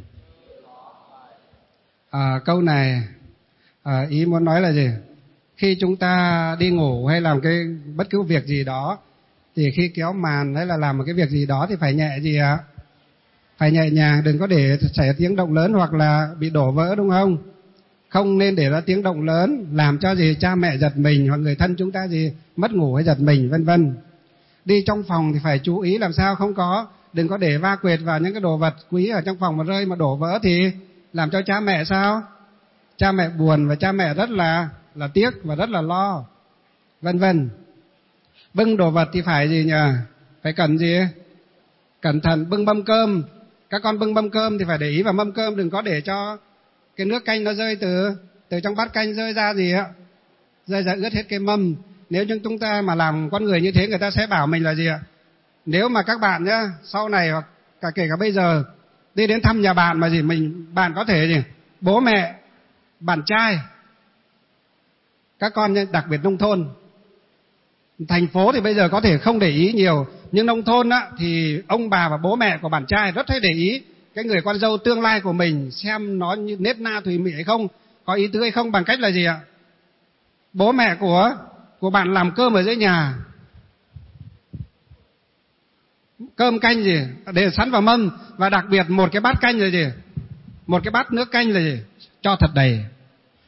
Câu này ý muốn nói là gì? Khi chúng ta đi ngủ hay làm cái bất cứ việc gì đó thì khi kéo màn hay là làm một cái việc gì đó thì phải nhẹ gì ạ? Phải nhẹ nhàng, đừng có để xảy ra tiếng động lớn hoặc là bị đổ vỡ, đúng không? Không nên để ra tiếng động lớn làm cho gì cha mẹ giật mình hoặc người thân chúng ta gì mất ngủ hay giật mình vân vân. Đi trong phòng thì phải chú ý làm sao không có, đừng có để va quệt vào những cái đồ vật quý ở trong phòng mà rơi mà đổ vỡ thì làm cho cha mẹ sao? Cha mẹ buồn và cha mẹ rất là tiếc và rất là lo, vân vân. Bưng đồ vật thì phải gì nhỉ? Phải cần gì? Cẩn thận. Bưng mâm cơm. Các con bưng mâm cơm thì phải để ý vào mâm cơm, đừng có để cho cái nước canh nó rơi từ trong bát canh rơi ra gì ạ? Rơi ra ướt hết cái mâm. Nếu như chúng ta mà làm con người như thế, người ta sẽ bảo mình là gì ạ? Nếu mà các bạn nhá, sau này hoặc kể cả bây giờ đi đến thăm nhà bạn mà gì bạn có thể gì? Bố mẹ, bạn trai, các con đặc biệt nông thôn. Thành phố thì bây giờ có thể không để ý nhiều, nhưng nông thôn á, thì ông bà và bố mẹ của bạn trai rất hay để ý cái người con dâu tương lai của mình, xem nó như nết na thùy mị hay không, có ý tứ hay không, bằng cách là gì ạ? Bố mẹ của bạn làm cơm ở dưới nhà, cơm canh gì để sẵn vào mâm, và đặc biệt một cái bát canh là gì? Một cái bát nước canh là gì? Cho thật đầy.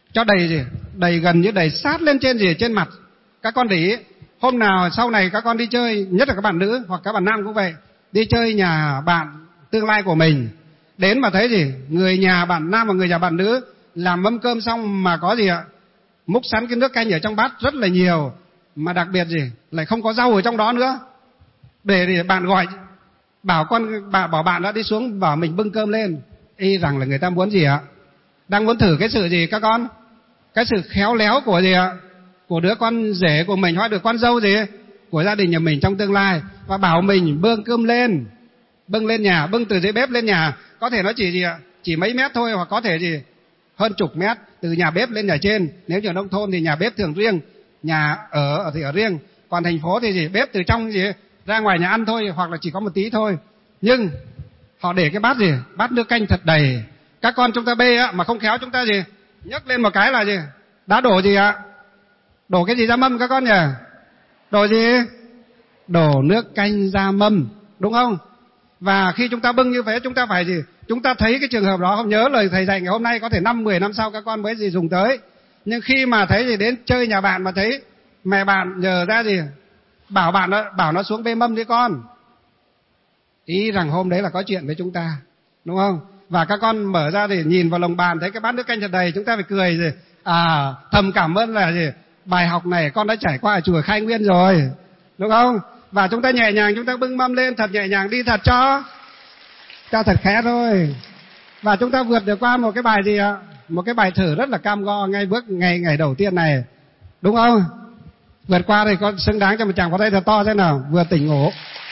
cho đầy gì, đầy gần như đầy sát lên trên gì, trên mặt. Các con để ý, hôm nào sau này các con đi chơi, nhất là các bạn nữ hoặc các bạn nam cũng vậy, đi chơi nhà bạn tương lai của mình, đến mà thấy gì, người nhà bạn nam và người nhà bạn nữ làm mâm cơm xong mà có gì ạ, múc sẵn cái nước canh ở trong bát rất là nhiều, mà đặc biệt gì, lại không có rau ở trong đó nữa, để bạn gọi, bảo bạn đã đi xuống bảo mình bưng cơm lên, y rằng là người ta muốn gì ạ, đang muốn thử cái sự gì các con, cái sự khéo léo của gì ạ, của đứa con rể của mình hoặc được con dâu gì của gia đình nhà mình trong tương lai, và bảo mình bưng cơm lên, bưng lên nhà, bưng từ dưới bếp lên nhà, có thể nó chỉ gì ạ, chỉ mấy mét thôi, hoặc có thể gì hơn chục mét từ nhà bếp lên nhà trên. Nếu như nông thôn thì nhà bếp thường riêng, nhà ở thì ở riêng, còn thành phố thì gì, bếp từ trong gì ra ngoài nhà ăn thôi, hoặc là chỉ có một tí thôi. Nhưng họ để cái bát gì, bát nước canh thật đầy. Các con chúng ta bê á, mà không khéo chúng ta gì, nhấc lên một cái là gì, đã đổ gì ạ, đổ cái gì ra mâm các con nhỉ? Đổ gì? Đổ nước canh ra mâm, đúng không? Và khi chúng ta bưng như thế, chúng ta phải gì, chúng ta thấy cái trường hợp đó, không nhớ lời thầy dạy ngày hôm nay, có thể 5-10 năm sau các con mới gì dùng tới. Nhưng khi mà thấy gì, đến chơi nhà bạn mà thấy mẹ bạn nhờ ra gì, bảo nó xuống bê mâm đi con, ý rằng hôm đấy là có chuyện với chúng ta, đúng không? Và các con mở ra để nhìn vào lồng bàn, thấy cái bát nước canh thật đầy, chúng ta phải cười gì, thầm cảm ơn là gì, bài học này con đã trải qua ở chùa Khai Nguyên rồi, đúng không? Và chúng ta nhẹ nhàng, chúng ta bưng mâm lên thật nhẹ nhàng, đi thật cho thật khẽ thôi. Và chúng ta vượt được qua một cái bài gì ạ, một cái bài thử rất là cam go ngay ngày đầu tiên này, đúng không? Vượt qua thì có xứng đáng cho một tràng pháo tay thật to thế nào, vừa tỉnh ngủ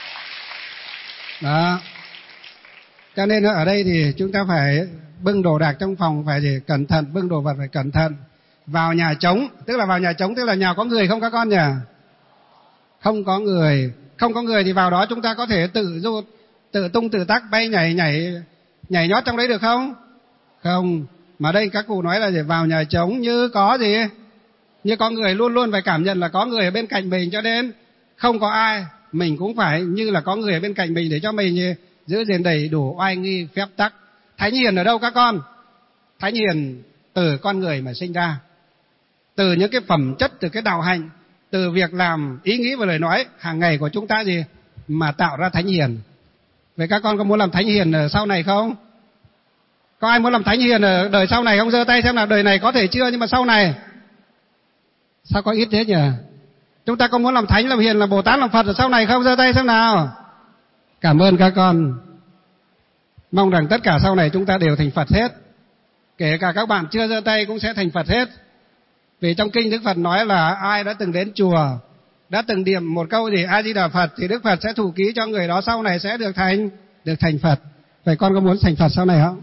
đó. Cho nên ở đây thì chúng ta phải bưng đồ đạc trong phòng phải gì, cẩn thận, bưng đồ vật phải cẩn thận. Vào nhà trống, tức là vào nhà trống, tức là nhà có người không các con nhỉ? Không có người thì vào đó chúng ta có thể tự tung tự tác, bay nhảy nhót trong đấy được không? Không. Mà đây các cụ nói là để vào nhà trống như có gì, như có người, luôn luôn phải cảm nhận là có người ở bên cạnh mình, cho nên không có ai, mình cũng phải như là có người ở bên cạnh mình để cho mình giữ gìn đầy đủ oai nghi phép tắc. Thánh hiền ở đâu các con? Thánh hiền từ con người mà sinh ra, từ những cái phẩm chất, từ cái đạo hạnh, từ việc làm, ý nghĩ và lời nói hàng ngày của chúng ta gì mà tạo ra thánh hiền. Vậy các con có muốn làm thánh hiền ở sau này không? Có ai muốn làm thánh hiền ở đời sau này không? Giơ tay xem nào. Đời này có thể chưa, nhưng mà sau này sao có ít thế nhỉ? Chúng ta có muốn làm thánh, làm hiền, làm Bồ Tát, làm Phật ở sau này không? Giơ tay xem nào. Cảm ơn các con. Mong rằng tất cả sau này chúng ta đều thành Phật hết. Kể cả các bạn chưa giơ tay cũng sẽ thành Phật hết. Vì trong kinh Đức Phật nói là ai đã từng đến chùa, đã từng niệm một câu gì A Di Đà Phật thì Đức Phật sẽ thủ ký cho người đó sau này sẽ được thành Phật. Vậy con có muốn thành Phật sau này không?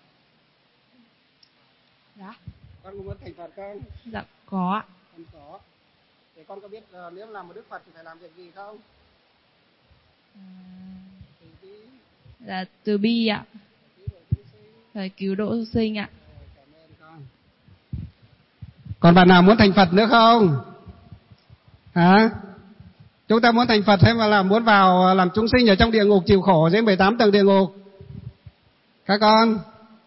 Dạ. Con có muốn thành Phật không? Dạ có. Con có. Thì con có biết nếu làm một Đức Phật thì phải làm việc gì không? Là từ bi ạ. Phải cứu độ chúng sinh ạ. Cảm ơn con. Còn bạn nào muốn thành Phật nữa không? Hả? Chúng ta muốn thành Phật hay mà muốn vào làm chúng sinh ở trong địa ngục chịu khổ dưới 18 tầng địa ngục? Các con?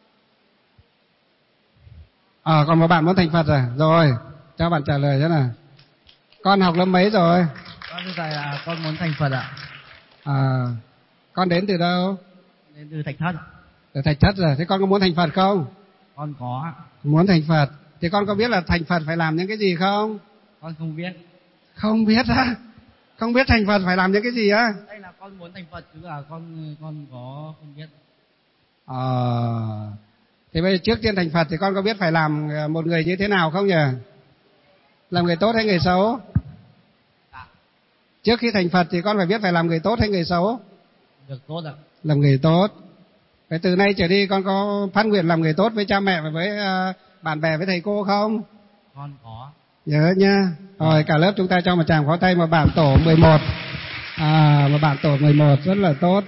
Còn một bạn muốn thành Phật rồi. Rồi, cho bạn trả lời thế nào. Con học lớp mấy rồi? Con thưa thầy là con muốn thành Phật ạ. Con đến từ đâu? Đến từ Thạch Thất. Từ Thạch Thất rồi. Thế con có muốn thành Phật không? Con có. Muốn thành Phật. Thì con có biết là thành Phật phải làm những cái gì không? Con không biết. Không biết á? Không biết thành Phật phải làm những cái gì á? Đây là con muốn thành Phật chứ là con có không biết. Thì bây giờ trước tiên thành Phật thì con có biết phải làm một người như thế nào không nhỉ? Làm người tốt hay người xấu? Trước khi thành Phật thì con phải biết phải làm người tốt hay người xấu? Được tốt ạ. Làm người tốt. Vậy từ nay trở đi con có phát nguyện làm người tốt với cha mẹ và với bạn bè, với thầy cô không? Con có. Nhớ nha. Rồi cả lớp chúng ta cho một tràng pháo tay một bạn tổ 11. Một bạn tổ 11 rất là tốt.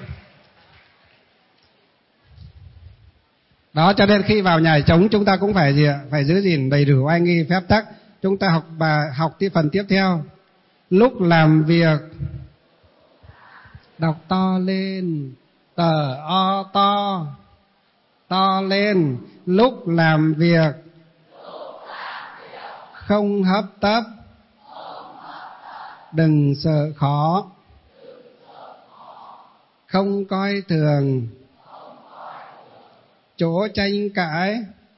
Đó, cho nên khi vào nhà trống chúng ta cũng phải gì ạ? Phải giữ gìn đầy đủ oai nghi phép tắc. Chúng ta học phần tiếp theo. Lúc làm việc đọc to lên, to lên. Lúc làm việc không hấp tấp, đừng sợ khó, không coi thường, chỗ tranh cãi,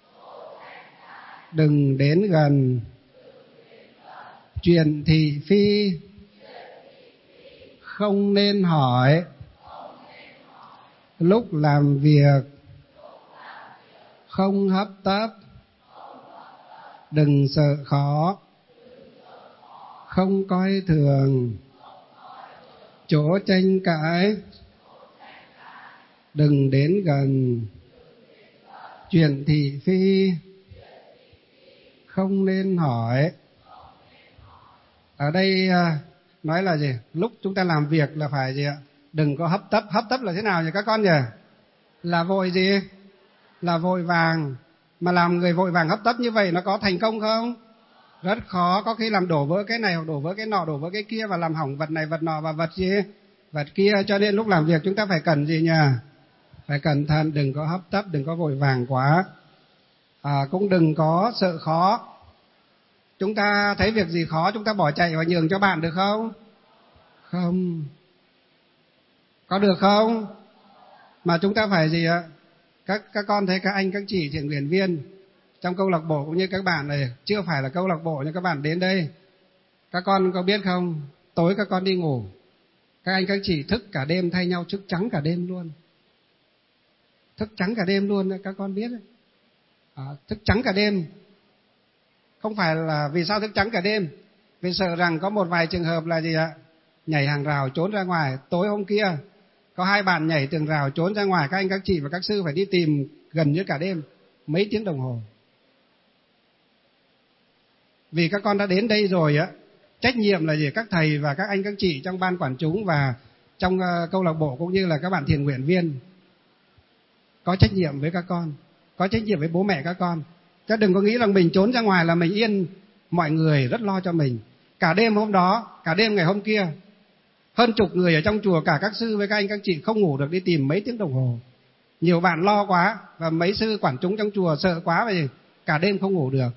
đừng đến gần, chuyện thị phi, không nên hỏi, lúc làm việc, không hấp tấp, đừng sợ khó, không coi thường, chỗ tranh cãi, đừng đến gần, chuyện thị phi, không nên hỏi. Ở đây nói là gì? Lúc chúng ta làm việc là phải gì ạ? Đừng có hấp tấp. Hấp tấp là thế nào nhỉ các con nhỉ? Là vội gì? Là vội vàng. Mà làm người vội vàng hấp tấp như vậy nó có thành công không? Rất khó. Có khi làm đổ vỡ cái này, đổ vỡ cái nọ, đổ vỡ cái kia, và làm hỏng vật này, vật nọ, và vật gì? Vật kia. Cho nên lúc làm việc chúng ta phải cần gì nhỉ? Phải cẩn thận, đừng có hấp tấp, đừng có vội vàng quá. Cũng đừng có sợ khó. Chúng ta thấy việc gì khó chúng ta bỏ chạy và nhường cho bạn được không? Không. Có được không? Mà chúng ta phải gì ạ? Các con thấy các anh các chị thiện nguyện viên trong câu lạc bộ cũng như các bạn này, chưa phải là câu lạc bộ nhưng các bạn đến đây, các con có biết không? Tối các con đi ngủ, các anh các chị thức cả đêm thay nhau, thức trắng cả đêm luôn. Thức trắng cả đêm luôn, các con biết đấy. Thức trắng cả đêm. Không phải là vì sao thức trắng cả đêm? Vì sợ rằng có một vài trường hợp là gì ạ? Nhảy hàng rào trốn ra ngoài. Tối hôm kia có 2 bạn nhảy tường rào trốn ra ngoài, các anh các chị và các sư phải đi tìm gần như cả đêm, mấy tiếng đồng hồ. Vì các con đã đến đây rồi á, trách nhiệm là gì? Các thầy và các anh các chị trong ban quản chúng và trong câu lạc bộ cũng như là các bạn thiện nguyện viên có trách nhiệm với các con, có trách nhiệm với bố mẹ các con. Chứ đừng có nghĩ rằng mình trốn ra ngoài là mình yên, mọi người rất lo cho mình. Cả đêm hôm đó, cả đêm ngày hôm kia, hơn chục người ở trong chùa, cả các sư với các anh các chị không ngủ được, đi tìm mấy tiếng đồng hồ. Nhiều bạn lo quá, và mấy sư quản chúng trong chùa sợ quá, vậy cả đêm không ngủ được.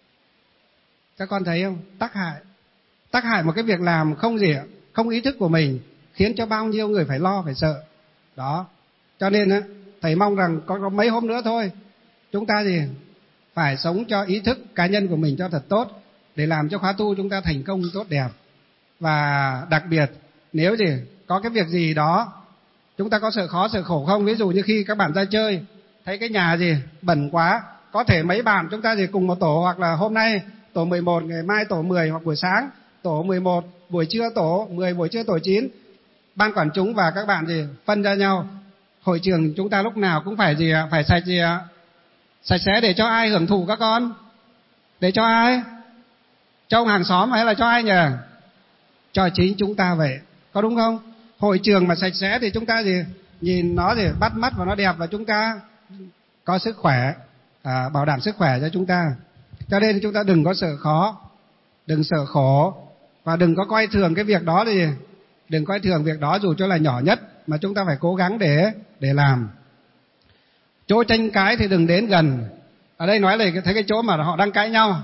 Các con thấy không? Tác hại một cái việc làm không gì, không ý thức của mình, khiến cho bao nhiêu người phải lo, phải sợ. Đó. Cho nên á, thầy mong rằng có mấy hôm nữa thôi, chúng ta gì phải sống cho ý thức cá nhân của mình cho thật tốt, để làm cho khóa tu chúng ta thành công tốt đẹp. Và đặc biệt nếu gì có cái việc gì đó chúng ta có sợ khó sợ khổ không? Ví dụ như khi các bạn ra chơi thấy cái nhà gì bẩn quá, có thể mấy bạn chúng ta gì cùng một tổ, hoặc là hôm nay tổ 11, ngày mai tổ 10, hoặc buổi sáng tổ 11, buổi trưa tổ 10, buổi trưa tổ 9, ban quản chúng và các bạn gì phân ra nhau. Hội trường chúng ta lúc nào cũng phải gì ạ? Phải sạch gì ạ? Sạch sẽ để cho ai hưởng thụ các con? Để cho ai? Cho ông hàng xóm hay là cho ai nhỉ? Cho chính chúng ta vậy, có đúng không? Hội trường mà sạch sẽ thì chúng ta gì nhìn nó thì bắt mắt và nó đẹp, và chúng ta có sức khỏe, bảo đảm sức khỏe cho chúng ta. Cho nên chúng ta đừng có sợ khó, đừng sợ khổ, và đừng có coi thường cái việc đó thì đừng coi thường việc đó dù cho là nhỏ nhất, mà chúng ta phải cố gắng để làm. Chỗ tranh cãi thì đừng đến gần. Ở đây nói là thấy cái chỗ mà họ đang cãi nhau,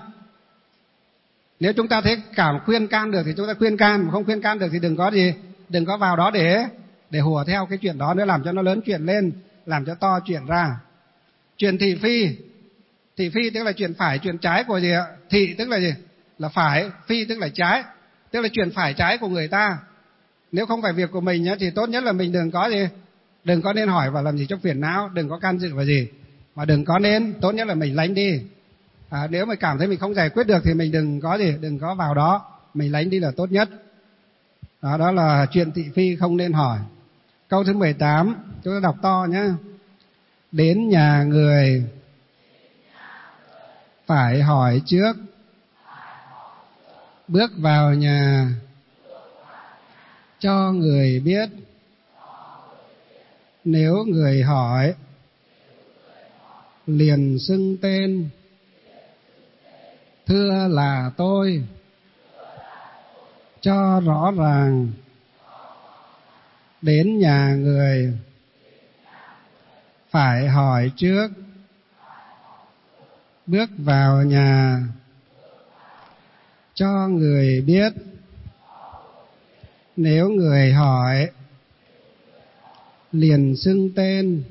nếu chúng ta thấy cảm khuyên can được thì chúng ta khuyên can, mà không khuyên can được thì đừng có vào đó để hùa theo cái chuyện đó nữa, làm cho nó lớn chuyện lên, làm cho to chuyện ra. Chuyện thị phi tức là chuyện phải chuyện trái của gì ạ? Thị tức là gì? Là phải, phi tức là trái, tức là chuyện phải trái của người ta. Nếu không phải việc của mình thì tốt nhất là mình đừng có nên hỏi và làm gì cho phiền não, đừng có can dự vào gì, mà đừng có nên, tốt nhất là mình lánh đi. Nếu mà cảm thấy mình không giải quyết được thì mình đừng có vào đó, mình lánh đi là tốt nhất. Đó là chuyện thị phi không nên hỏi. Câu thứ 18, chúng ta đọc to nhé. Đến nhà người phải hỏi trước, bước vào nhà cho người biết. Nếu người hỏi liền xưng tên, thưa là tôi, cho rõ ràng. Đến nhà người phải hỏi trước, bước vào nhà cho người biết. Nếu người hỏi, liền xưng tên,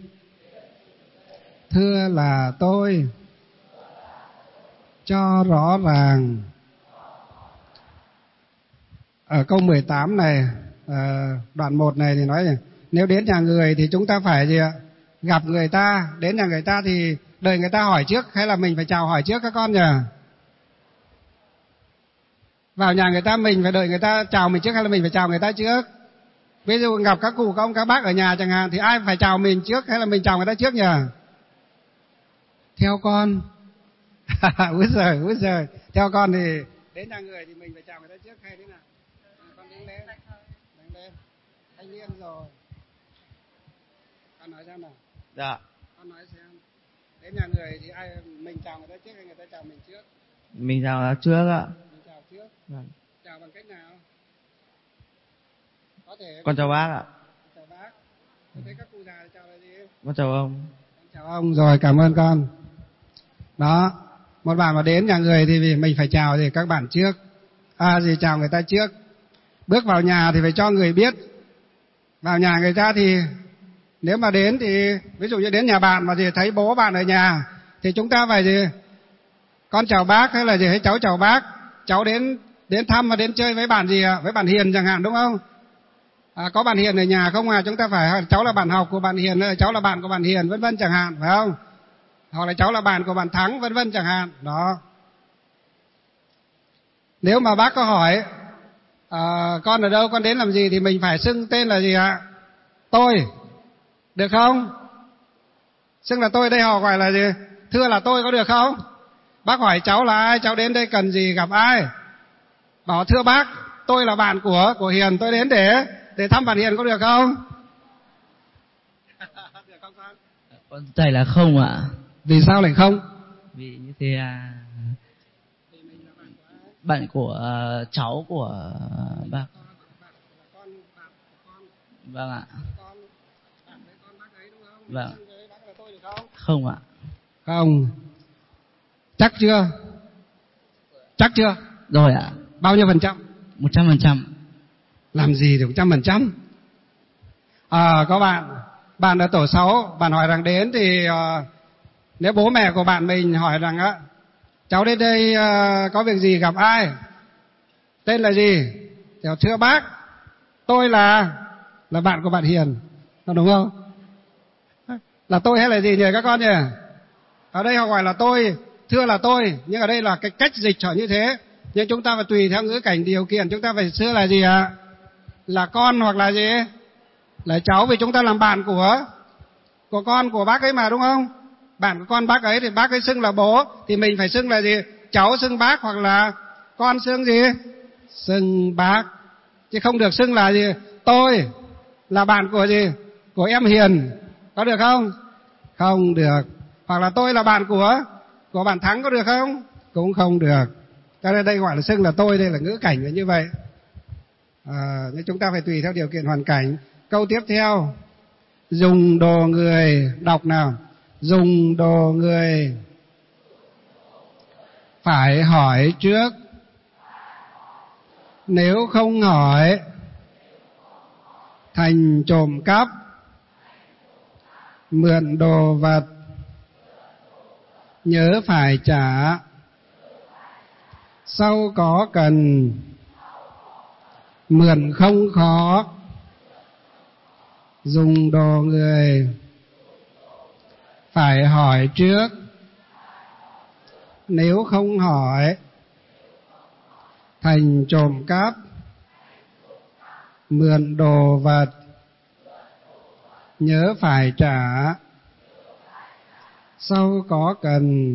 thưa là tôi, cho rõ ràng. Ở câu 18 này, đoạn 1 này thì nói nếu đến nhà người thì chúng ta phải gì ạ? Gặp người ta. Đến nhà người ta thì đợi người ta hỏi trước hay là mình phải chào hỏi trước các con nhỉ? Vào nhà người ta mình phải đợi người ta chào mình trước hay là mình phải chào người ta trước? Ví dụ gặp các cụ các ông các bác ở nhà chẳng hạn thì ai phải chào mình trước hay là mình chào người ta trước nhỉ? Theo con úi giời. Theo con thì đến nhà người thì mình phải chào người ta trước hay thế nào? Con đứng lên. Thanh niên rồi. Con nói xem nào. Dạ. Con nói xem. Đến nhà người thì mình chào người ta trước hay người ta chào mình trước? Mình chào nó trước ạ. Mình chào trước. Vâng. Chào bằng cách nào? Có thể Con chào bác ạ. Chào bác. Tôi thấy các cụ già chào là gì? Con chào ông. Con chào ông rồi, cảm ơn con. Đó, một bạn mà đến nhà người thì mình phải chào thì các bạn trước. Chào người ta trước. Bước vào nhà thì phải cho người biết. Vào nhà người ta thì nếu mà đến thì ví dụ như đến nhà bạn mà thì thấy bố bạn ở nhà thì chúng ta phải gì? Con chào bác hay là gì? Hay cháu chào bác. Cháu đến thăm mà đến chơi với bạn gì ạ? Với bạn Hiền chẳng hạn đúng không? Có bạn Hiền ở nhà không à? Chúng ta phải hỏi cháu là bạn học của bạn Hiền hay là cháu là bạn của bạn Hiền vân vân chẳng hạn, phải không? Hoặc là cháu là bạn của bạn Thắng vân vân chẳng hạn. Đó. Nếu mà bác có hỏi con ở đâu, con đến làm gì thì mình phải xưng tên là gì ạ? Tôi. Được không? Xưng là tôi đây họ gọi là gì? Thưa là tôi có được không? Bác hỏi cháu là ai, cháu đến đây cần gì, gặp ai? Bảo thưa bác, tôi là bạn của Hiền, tôi đến để thăm bạn Hiền có được không? Được không con? Con thầy là không ạ. Vì sao lại không? Vì như thế bạn của cháu của bác. Vâng ạ. Vâng. Không ạ. Không. Chắc chưa? Chắc chưa? Rồi ạ. Bao nhiêu phần trăm? 100%. Làm gì được 100%? Có bạn ở tổ 6, bạn hỏi rằng đến thì nếu bố mẹ của bạn mình hỏi rằng cháu đến đây có việc gì, gặp ai, tên là gì, thì thưa bác, tôi là bạn của bạn Hiền, đúng không? Là tôi hay là gì nhỉ các con nhỉ? Ở đây họ gọi là tôi, thưa là tôi, nhưng ở đây là cái cách dịch họ như thế. Nhưng chúng ta phải tùy theo ngữ cảnh điều kiện, chúng ta phải xưa là gì ạ? Là con hoặc là gì? Là cháu, vì chúng ta làm bạn của con của bác ấy mà, đúng không? Bạn của con bác ấy thì bác ấy xưng là bố thì mình phải xưng là gì? Cháu xưng bác hoặc là con xưng gì? Xưng bác. Chứ không được xưng là gì? Tôi là bạn của gì? Của em Hiền. Có được không? Không được. Hoặc là tôi là bạn của bạn Thắng, có được không? Cũng không được. Cho nên đây gọi là xưng là tôi, đây là ngữ cảnh là như vậy. Nhưng chúng ta phải tùy theo điều kiện hoàn cảnh. Câu tiếp theo, dùng đồ người, đọc nào. Dùng đồ người phải hỏi trước, nếu không hỏi thành trộm cắp, mượn đồ vật, nhớ phải trả, sau có cần, mượn không khó. Dùng đồ người phải hỏi trước, nếu không hỏi thành trộm cắp, mượn đồ vật, nhớ phải trả, sau có cần,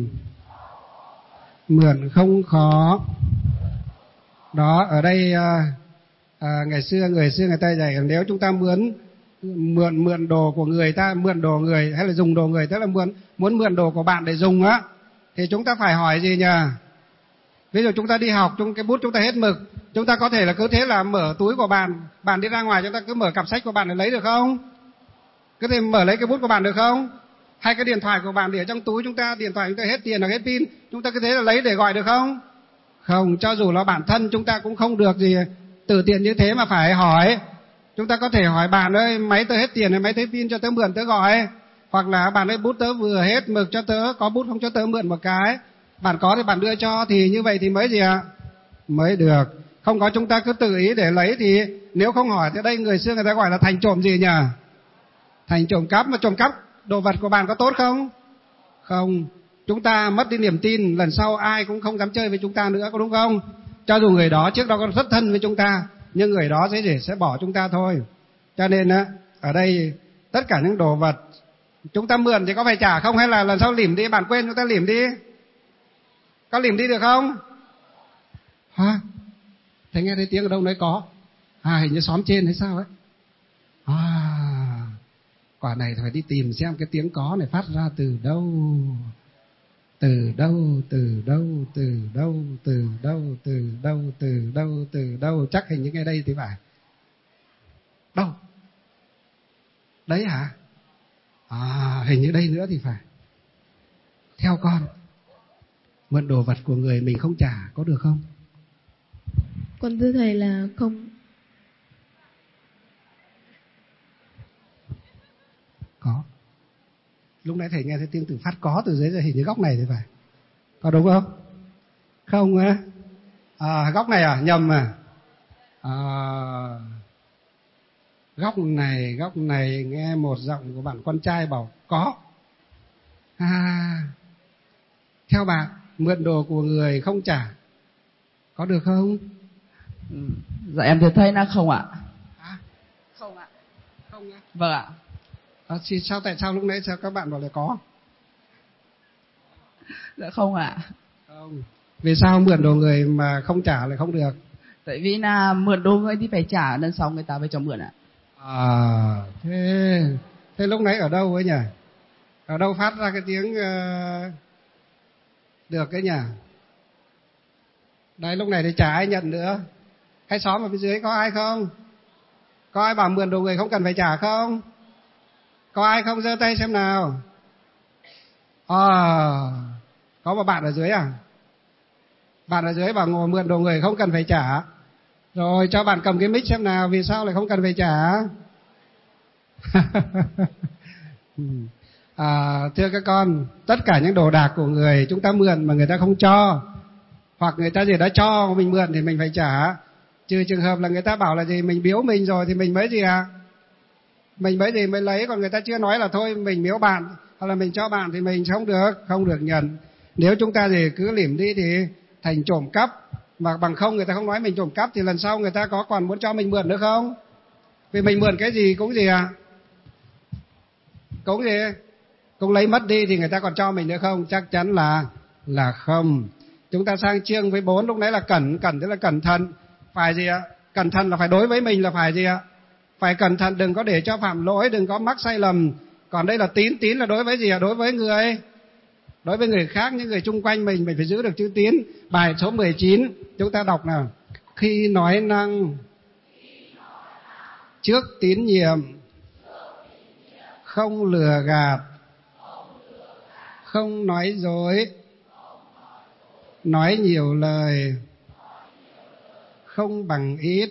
mượn không khó. Đó, ở đây ngày xưa người ta dạy nếu chúng ta mượn đồ của người ta, mượn đồ người hay là dùng đồ người, tức là muốn mượn đồ của bạn để dùng á, thì chúng ta phải hỏi gì nhỉ? Ví dụ chúng ta đi học, cái bút chúng ta hết mực, chúng ta có thể là cứ thế là mở túi của bạn đi ra ngoài, chúng ta cứ mở cặp sách của bạn để lấy được không? Cứ thể mở lấy cái bút của bạn được không? Hay cái điện thoại của bạn để ở trong túi chúng ta, điện thoại chúng ta hết tiền hoặc hết pin, chúng ta cứ thế là lấy để gọi được không? Không, cho dù là bạn thân chúng ta cũng không được gì từ tiền như thế mà phải hỏi. Chúng ta có thể hỏi bạn ơi, máy tớ hết tiền, máy tớ pin cho tớ mượn tớ gọi. Hoặc là bạn ơi, bút tớ vừa hết, mực cho tớ, có bút không cho tớ mượn một cái. Bạn có thì bạn đưa cho, thì như vậy thì mới gì ạ? Mới được. Không có chúng ta cứ tự ý để lấy, thì nếu không hỏi thì đây người xưa người ta gọi là thành trộm gì nhỉ? Thành trộm cắp. Mà trộm cắp đồ vật của bạn có tốt không? Không. Chúng ta mất đi niềm tin, lần sau ai cũng không dám chơi với chúng ta nữa, có đúng không? Cho dù người đó trước đó còn rất thân với chúng ta, nhưng người đó sẽ bỏ chúng ta thôi. Cho nên ở đây tất cả những đồ vật chúng ta mượn thì có phải trả không, hay là lần sau lỉm đi, bạn quên chúng ta lỉm đi? Có lỉm đi được không? Hả? Thế nghe thấy tiếng ở đâu đấy có? Hình như xóm trên hay sao ấy. Quả này phải đi tìm xem cái tiếng có này phát ra từ đâu. Từ đâu, từ đâu, từ đâu, từ đâu, từ đâu, từ đâu, từ đâu. Chắc hình như ngay đây thì phải. Đâu? Đấy hả? Hình như đây nữa thì phải. Theo con, mượn đồ vật của người mình không trả có được không? Con thưa thầy là không. Có. Lúc nãy thầy nghe thấy tiếng từ phát có từ dưới, hình như góc này thì phải. Có đúng không? Không á? Góc này à? Nhầm à? Góc này nghe một giọng của bạn con trai bảo có. Theo bạn, mượn đồ của người không trả có được không? Dạ em thấy thấy nó không ạ. Không ạ. Không nhá. Vâng ạ. Tại sao lúc nãy sao các bạn bảo là có? Dạ không ạ. Không. Vì sao mượn đồ người mà không trả lại không được? Tại vì là mượn đồ người thì phải trả, lần sau người ta phải cho mượn ạ. Thế lúc nãy ở đâu ấy nhỉ? Ở đâu phát ra cái tiếng được cái nhỉ? Đấy, lúc này thì chả ai nhận nữa. Cái xóm ở phía dưới có ai không? Có ai bảo mượn đồ người không cần phải trả không? Có ai không, giơ tay xem nào. Có một bạn ở dưới à? Bạn ở dưới bảo ngồi mượn đồ người không cần phải trả. Rồi cho bạn cầm cái mic xem nào, vì sao lại không cần phải trả? Thưa các con, tất cả những đồ đạc của người chúng ta mượn mà người ta không cho, hoặc người ta gì đã cho mình mượn thì mình phải trả. Trừ trường hợp là người ta bảo là gì mình biếu mình rồi thì mình mới gì ạ? Mình mới lấy, còn người ta chưa nói là thôi mình biếu bạn hoặc là mình cho bạn thì mình không được nhận. Nếu chúng ta gì cứ lỉm đi thì thành trộm cắp, mà bằng không người ta không nói mình trộm cắp thì lần sau người ta có còn muốn cho mình mượn nữa không? Vì mình mượn cái gì cũng gì ạ? Cũng gì? Cũng lấy mất đi thì người ta còn cho mình nữa không? Chắc chắn là không. Chúng ta sang chương với 4, lúc nãy là cẩn tức là cẩn thận. Phải gì ạ? Cẩn thận là phải đối với mình là phải gì ạ? Phải cẩn thận, đừng có để cho phạm lỗi, đừng có mắc sai lầm. Còn đây là tín là đối với gì ạ? Đối với người khác, những người chung quanh mình phải giữ được chữ tín. Bài số 19 chúng ta đọc nào. Khi nói năng trước tín nhiệm, không lừa gạt, không nói dối, nói nhiều lời, không bằng ít,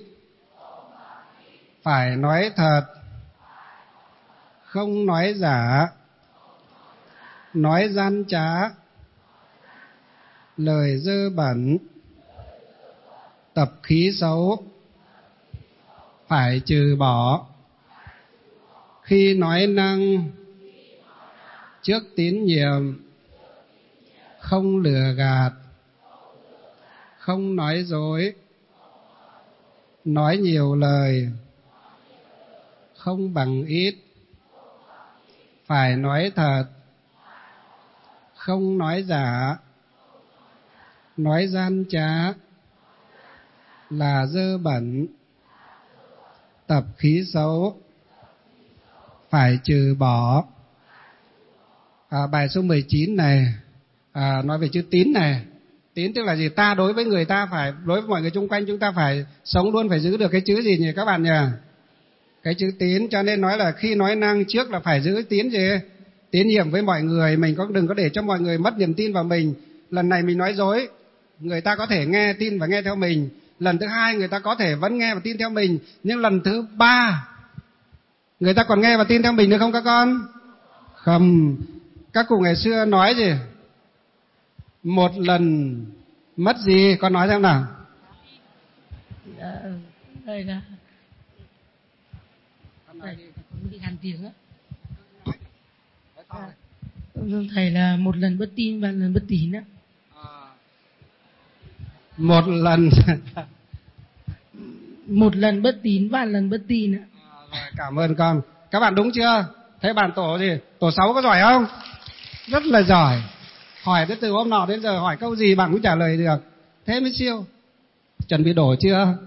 phải nói thật, không nói giả, nói gian trá, lời dơ bẩn, tập khí xấu, phải trừ bỏ. Khi nói năng trước tín nhiệm, không lừa gạt, không nói dối, nói nhiều lời, không bằng ít, phải nói thật, không nói giả, nói gian trá, là dơ bẩn, tập khí xấu, phải trừ bỏ. Bài số 19 này nói về chữ tín này. Tín tức là gì? Ta đối với người ta phải, đối với mọi người xung quanh chúng ta phải sống luôn, phải giữ được cái chữ gì nhỉ các bạn nhỉ? Cái chữ tín. Cho nên nói là khi nói năng trước là phải giữ tín gì? Tín nhiệm với mọi người. Mình đừng có để cho mọi người mất niềm tin vào mình. Lần này mình nói dối, người ta có thể nghe tin và nghe theo mình. Lần thứ hai người ta có thể vẫn nghe và tin theo mình, nhưng lần thứ ba người ta còn nghe và tin theo mình được không các con? Không. Các cụ ngày xưa nói gì? Một lần mất gì? Con nói xem nào. Đây là đi hàn tiếng á. Thầy là một lần bất tin và lần bất tín á. Một lần một lần bất tín và lần bất tin ạ. Cảm ơn con. Các bạn đúng chưa? Thế bạn tổ gì? Tổ 6 có giỏi không? Rất là giỏi. Hỏi tới từ hôm nọ đến giờ hỏi câu gì bạn cũng trả lời được. Thế mới siêu. Chuẩn bị đổ chưa?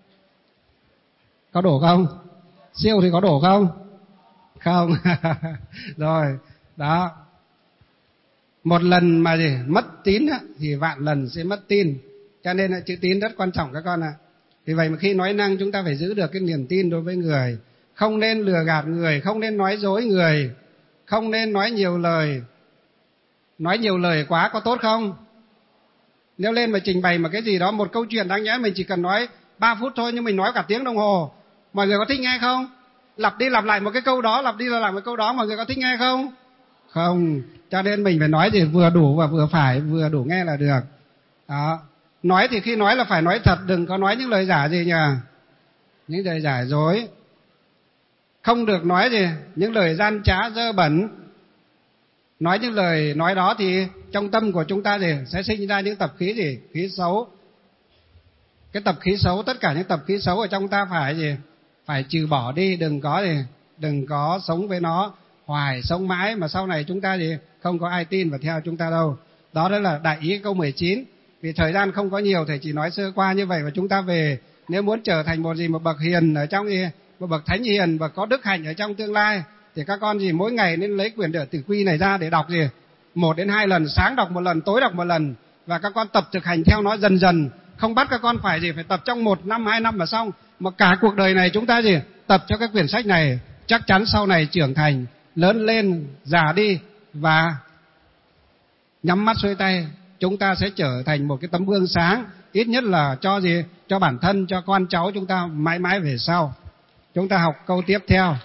Có đổ không? Siêu thì có đổ không? Không. Rồi, đó. Một lần mà gì? Mất tín thì vạn lần sẽ mất tin. Cho nên là chữ tín rất quan trọng các con ạ. Vì vậy mà khi nói năng chúng ta phải giữ được cái niềm tin đối với người. Không nên lừa gạt người, không nên nói dối người, không nên nói nhiều lời. Nói nhiều lời quá có tốt không? Nếu lên mà trình bày một cái gì đó, một câu chuyện đáng nhẽ mình chỉ cần nói 3 phút thôi, nhưng mình nói cả tiếng đồng hồ, mọi người có thích nghe không? Lặp đi lặp lại một cái câu đó, lặp đi lặp lại một câu đó, mọi người có thích nghe không? Không. Cho nên mình phải nói gì vừa đủ và vừa phải, vừa đủ nghe là được. Đó. Nói thì khi nói là phải nói thật, đừng có nói những lời giả gì nhỉ? Những lời giả dối. Không được nói gì những lời gian trá dơ bẩn. Nói những lời nói đó thì trong tâm của chúng ta gì sẽ sinh ra những tập khí gì? Khí xấu. Cái tập khí xấu, tất cả những tập khí xấu ở trong ta phải gì? Phải trừ bỏ đi, đừng có sống với nó hoài, sống mãi mà sau này chúng ta gì không có ai tin và theo chúng ta đâu. Đó là đại ý câu 19. Vì thời gian không có nhiều, thầy chỉ nói sơ qua như vậy, và chúng ta về nếu muốn trở thành một bậc hiền ở trong gì, một bậc thánh hiền và có đức hạnh ở trong tương lai, thì các con gì mỗi ngày nên lấy quyển Tử Quy này ra để đọc gì 1 đến 2 lần, sáng đọc 1 lần, tối đọc 1 lần, và các con tập thực hành theo nó dần dần. Không bắt các con phải phải tập trong 1 năm 2 năm mà xong, mà cả cuộc đời này chúng ta tập cho cái quyển sách này, chắc chắn sau này trưởng thành, lớn lên, già đi và nhắm mắt xuôi tay, chúng ta sẽ trở thành một cái tấm gương sáng, ít nhất là cho bản thân, cho con cháu chúng ta mãi mãi về sau. Chúng ta học câu tiếp theo.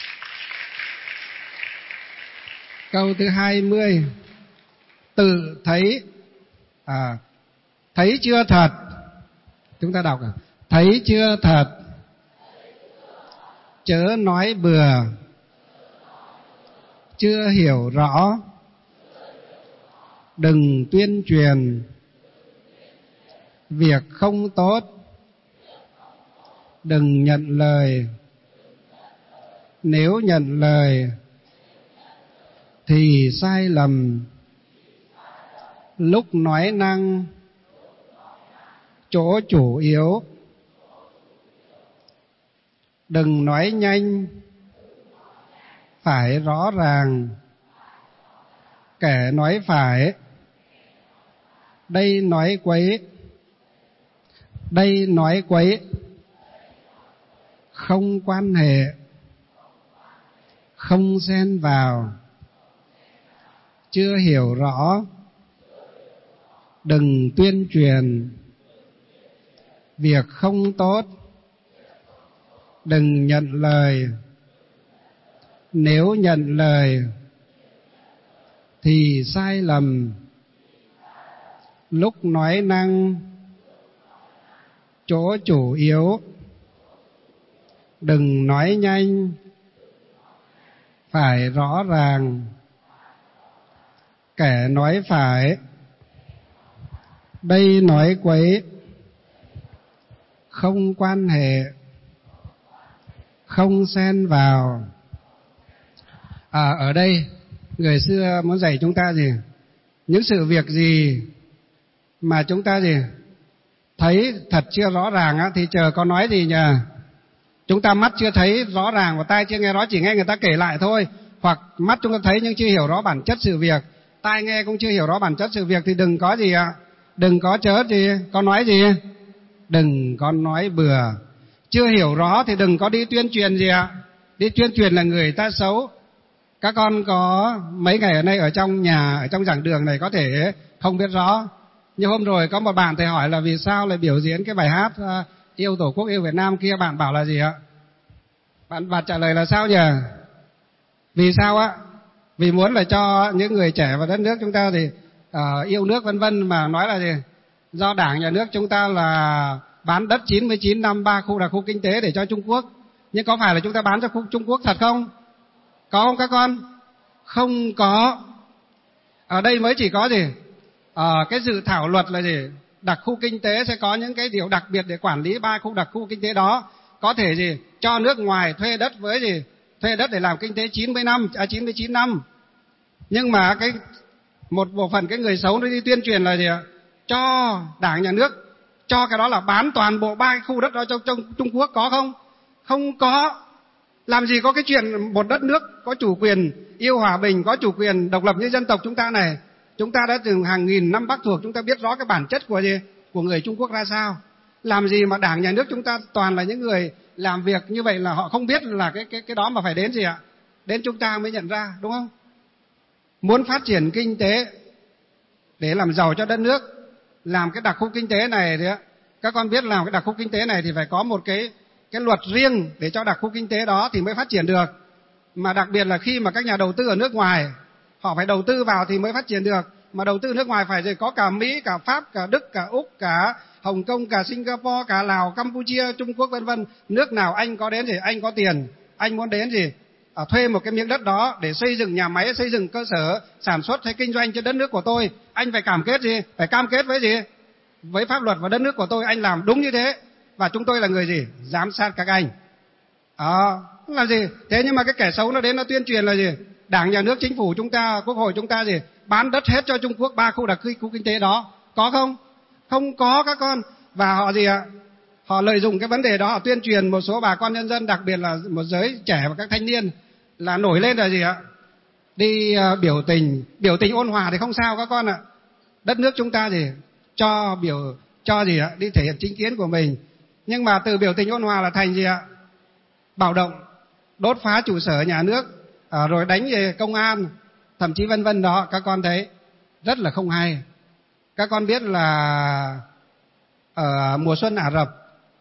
Câu thứ 20. Tự thấy thấy chưa thật. Chúng ta đọc thấy chưa thật, chớ nói bừa, chưa hiểu rõ, đừng tuyên truyền, việc không tốt, đừng nhận lời, nếu nhận lời thì sai lầm, lúc nói năng chỗ chủ yếu, đừng nói nhanh, phải rõ ràng, kẻ nói phải, đây nói quấy, không quan hệ, không xen vào, chưa hiểu rõ, đừng tuyên truyền, việc không tốt, đừng nhận lời, nếu nhận lời thì sai lầm, lúc nói năng chỗ chủ yếu, đừng nói nhanh, phải rõ ràng, kẻ nói phải, đây nói quấy, không quan hệ, không xen vào. Ở đây người xưa muốn dạy chúng ta gì? Những sự việc gì mà chúng ta thấy thật chưa rõ ràng thì chờ có nói gì nhỉ? Chúng ta mắt chưa thấy rõ ràng và tai chưa nghe rõ, chỉ nghe người ta kể lại thôi, hoặc mắt chúng ta thấy nhưng chưa hiểu rõ bản chất sự việc, tai nghe cũng chưa hiểu rõ bản chất sự việc, thì đừng có gì đừng có chớ có nói gì, đừng có nói bừa. Chưa hiểu rõ thì đừng có đi tuyên truyền gì đi tuyên truyền là người ta xấu. Các con có mấy ngày ở đây ở trong nhà, ở trong giảng đường này có thể không biết rõ, Như hôm rồi có một bạn thầy hỏi là vì sao lại biểu diễn cái bài hát Yêu Tổ quốc yêu Việt Nam kia, bạn bảo là gì ạ? Bạn trả lời là sao nhỉ? Vì sao á? Vì muốn là cho những người trẻ và đất nước chúng ta thì yêu nước vân vân, mà nói là gì? Do Đảng Nhà nước chúng ta là bán đất 99 năm 3 khu đặc khu kinh tế để cho Trung Quốc. Nhưng có phải là chúng ta bán cho Trung Quốc thật không? Có không các con? Không có. Ở đây mới chỉ có gì? Cái dự thảo luật là gì? Đặc khu kinh tế sẽ có những cái điều đặc biệt để quản lý 3 khu đặc khu kinh tế đó. Có thể gì? Cho nước ngoài thuê đất với gì? Thuê đất để làm kinh tế 99 năm. Nhưng mà một bộ phận cái người xấu nó đi tuyên truyền là gì ạ? Cho Đảng Nhà nước, cho cái đó là bán toàn bộ 3 khu đất đó cho Trung Quốc, có không? Không có. Làm gì có cái chuyện một đất nước có chủ quyền yêu hòa bình, có chủ quyền độc lập như dân tộc chúng ta này. Chúng ta đã từng hàng nghìn năm Bắc thuộc, chúng ta biết rõ cái bản chất của gì? Của người Trung Quốc ra sao. Làm gì mà Đảng Nhà nước chúng ta toàn là những người làm việc như vậy là họ không biết là cái đó mà phải đến gì ạ? Đến chúng ta mới nhận ra, đúng không? Muốn phát triển kinh tế để làm giàu cho đất nước, làm cái đặc khu kinh tế này thì các con biết làm cái đặc khu kinh tế này thì phải có một cái luật riêng để cho đặc khu kinh tế đó thì mới phát triển được. Mà đặc biệt là khi mà các nhà đầu tư ở nước ngoài họ phải đầu tư vào thì mới phát triển được. Mà đầu tư nước ngoài phải gì? Có cả Mỹ, cả Pháp, cả Đức, cả Úc, cả Hồng Kông, cả Singapore, cả Lào, Campuchia, Trung Quốc vân vân. Nước nào anh có đến gì? Anh có tiền, anh muốn đến gì? Thuê một cái miếng đất đó để xây dựng nhà máy, xây dựng cơ sở sản xuất hay kinh doanh trên đất nước của tôi, anh phải cam kết gì? Phải cam kết với gì? Với pháp luật và đất nước của tôi, anh làm đúng như thế. Và chúng tôi là người gì? Giám sát các anh. Là gì? Thế nhưng mà cái kẻ xấu nó đến nó tuyên truyền là gì? Đảng Nhà nước, chính phủ chúng ta, Quốc hội chúng ta gì? Bán đất hết cho Trung Quốc 3 khu đặc khu kinh tế đó. Có không? Không có các con. Và họ gì ạ? Họ lợi dụng cái vấn đề đó, họ tuyên truyền một số bà con nhân dân, đặc biệt là một giới trẻ và các thanh niên là nổi lên là gì ạ? Đi biểu tình ôn hòa thì không sao các con ạ. Đất nước chúng ta gì? Cho gì ạ? Đi thể hiện chính kiến của mình. Nhưng mà từ biểu tình ôn hòa là thành gì ạ? Bạo động, đốt phá trụ sở nhà nước, rồi đánh về công an, thậm chí vân vân đó, các con thấy rất là không hay. Các con biết là ở mùa xuân Ả Rập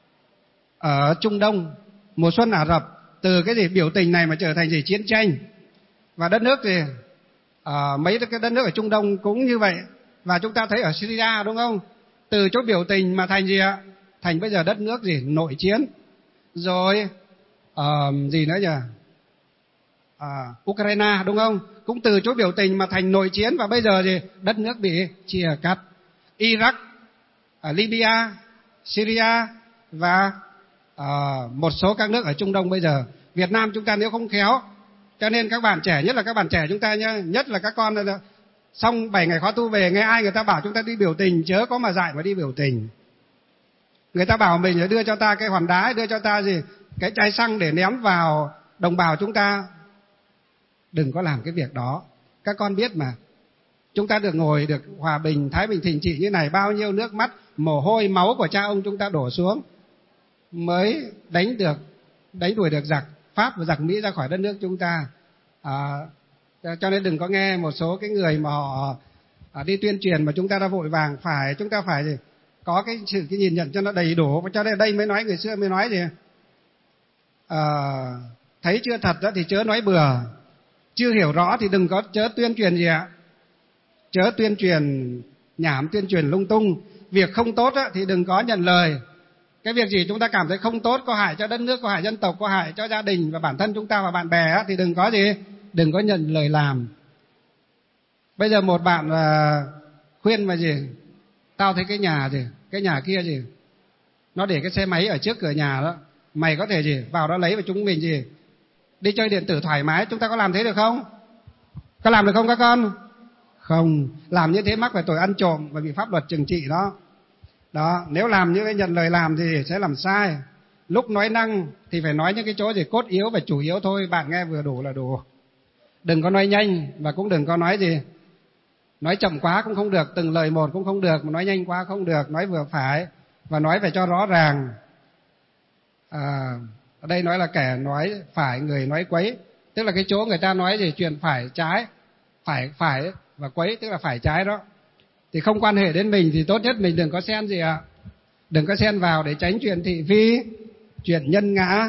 ở Trung Đông, mùa xuân Ả Rập từ cái gì biểu tình này mà trở thành gì? Chiến tranh. Và đất nước thì mấy cái đất nước ở Trung Đông cũng như vậy. Và chúng ta thấy ở Syria, đúng không? Từ chỗ biểu tình mà thành gì ạ? Thành bây giờ đất nước gì? Nội chiến. Rồi gì nữa nhỉ? Ukraine, đúng không? Cũng từ chỗ biểu tình mà thành nội chiến. Và bây giờ gì? Đất nước bị chia cắt. Iraq, Libya, Syria và một số các nước ở Trung Đông bây giờ. Việt Nam chúng ta nếu không khéo, cho nên các bạn trẻ, nhất là các bạn trẻ chúng ta nhá, nhất là các con xong 7 ngày khóa tu về, nghe ai người ta bảo chúng ta đi biểu tình, chớ có mà dại mà đi biểu tình. Người ta bảo mình đưa cho ta cái hòn đá, đưa cho ta gì? Cái chai xăng để ném vào đồng bào chúng ta. Đừng có làm cái việc đó. Các con biết mà. Chúng ta được ngồi được hòa bình, thái bình, thịnh trị như này, bao nhiêu nước mắt, mồ hôi, máu của cha ông chúng ta đổ xuống mới đánh đuổi được giặc Pháp và giặc Mỹ ra khỏi đất nước chúng ta. Cho nên đừng có nghe một số cái người mà họ đi tuyên truyền mà chúng ta đã vội vàng. Chúng ta phải có cái nhìn nhận cho nó đầy đủ. Cho nên đây mới nói, người xưa mới nói gì? Thấy chưa thật đó thì chớ nói bừa, chưa hiểu rõ thì chớ tuyên truyền gì ạ? Chớ tuyên truyền nhảm, tuyên truyền lung tung. Việc không tốt á, thì đừng có nhận lời. Cái việc gì chúng ta cảm thấy không tốt, có hại cho đất nước, có hại dân tộc, có hại cho gia đình và bản thân chúng ta và bạn bè á, thì đừng có nhận lời làm. Bây giờ một bạn khuyên mà gì? Tao thấy cái nhà kia gì? Nó để cái xe máy ở trước cửa nhà đó. Mày có thể gì? Vào đó lấy và chúng mình gì? Đi chơi điện tử thoải mái. Chúng ta có làm thế được không? Có làm được không các con? Không. Làm như thế mắc phải tội ăn trộm và bị pháp luật trừng trị đó. Đó, nếu làm như thế, nhận lời làm thì sẽ làm sai. Lúc nói năng thì phải nói những cái chỗ gì cốt yếu và chủ yếu thôi. Bạn nghe vừa đủ là đủ. Đừng có nói nhanh và cũng đừng có nói gì. Nói chậm quá cũng không được, từng lời một cũng không được, mà nói nhanh quá không được, nói vừa phải và nói phải cho rõ ràng. Ở đây nói là kẻ nói phải, người nói quấy, tức là cái chỗ người ta nói gì chuyện phải trái, phải và quấy, tức là phải trái đó. thì không quan hệ đến mình thì tốt nhất mình đừng có xen gì ạ. Đừng có xen vào để tránh chuyện thị phi, chuyện nhân ngã.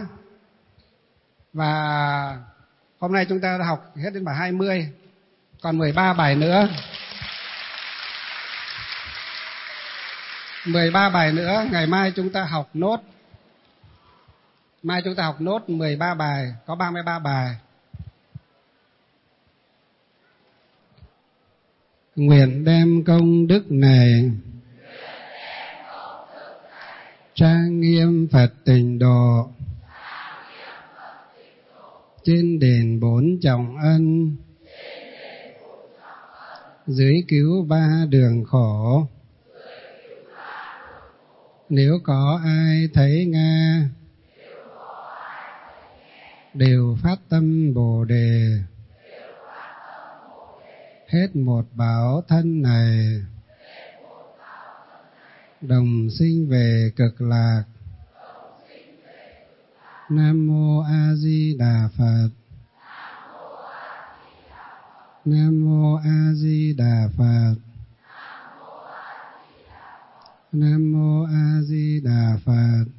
Và hôm nay chúng ta đã học hết đến bài 20, còn 13 bài nữa. 13 bài nữa, ngày mai chúng ta học nốt. Mai chúng ta học nốt 13 bài, có 33 bài. Nguyện đem công đức này trang nghiêm Phật Tịnh Độ, trên đền bốn trọng ân, dưới cứu ba đường khổ. Nếu có ai thấy nghe, đều phát tâm Bồ Đề, hết một báo thân này, đồng sinh về cực lạc. Nam mô A Di Đà Phật. Nam mô A Di Đà Phật. Nam mô A Di Đà Phật.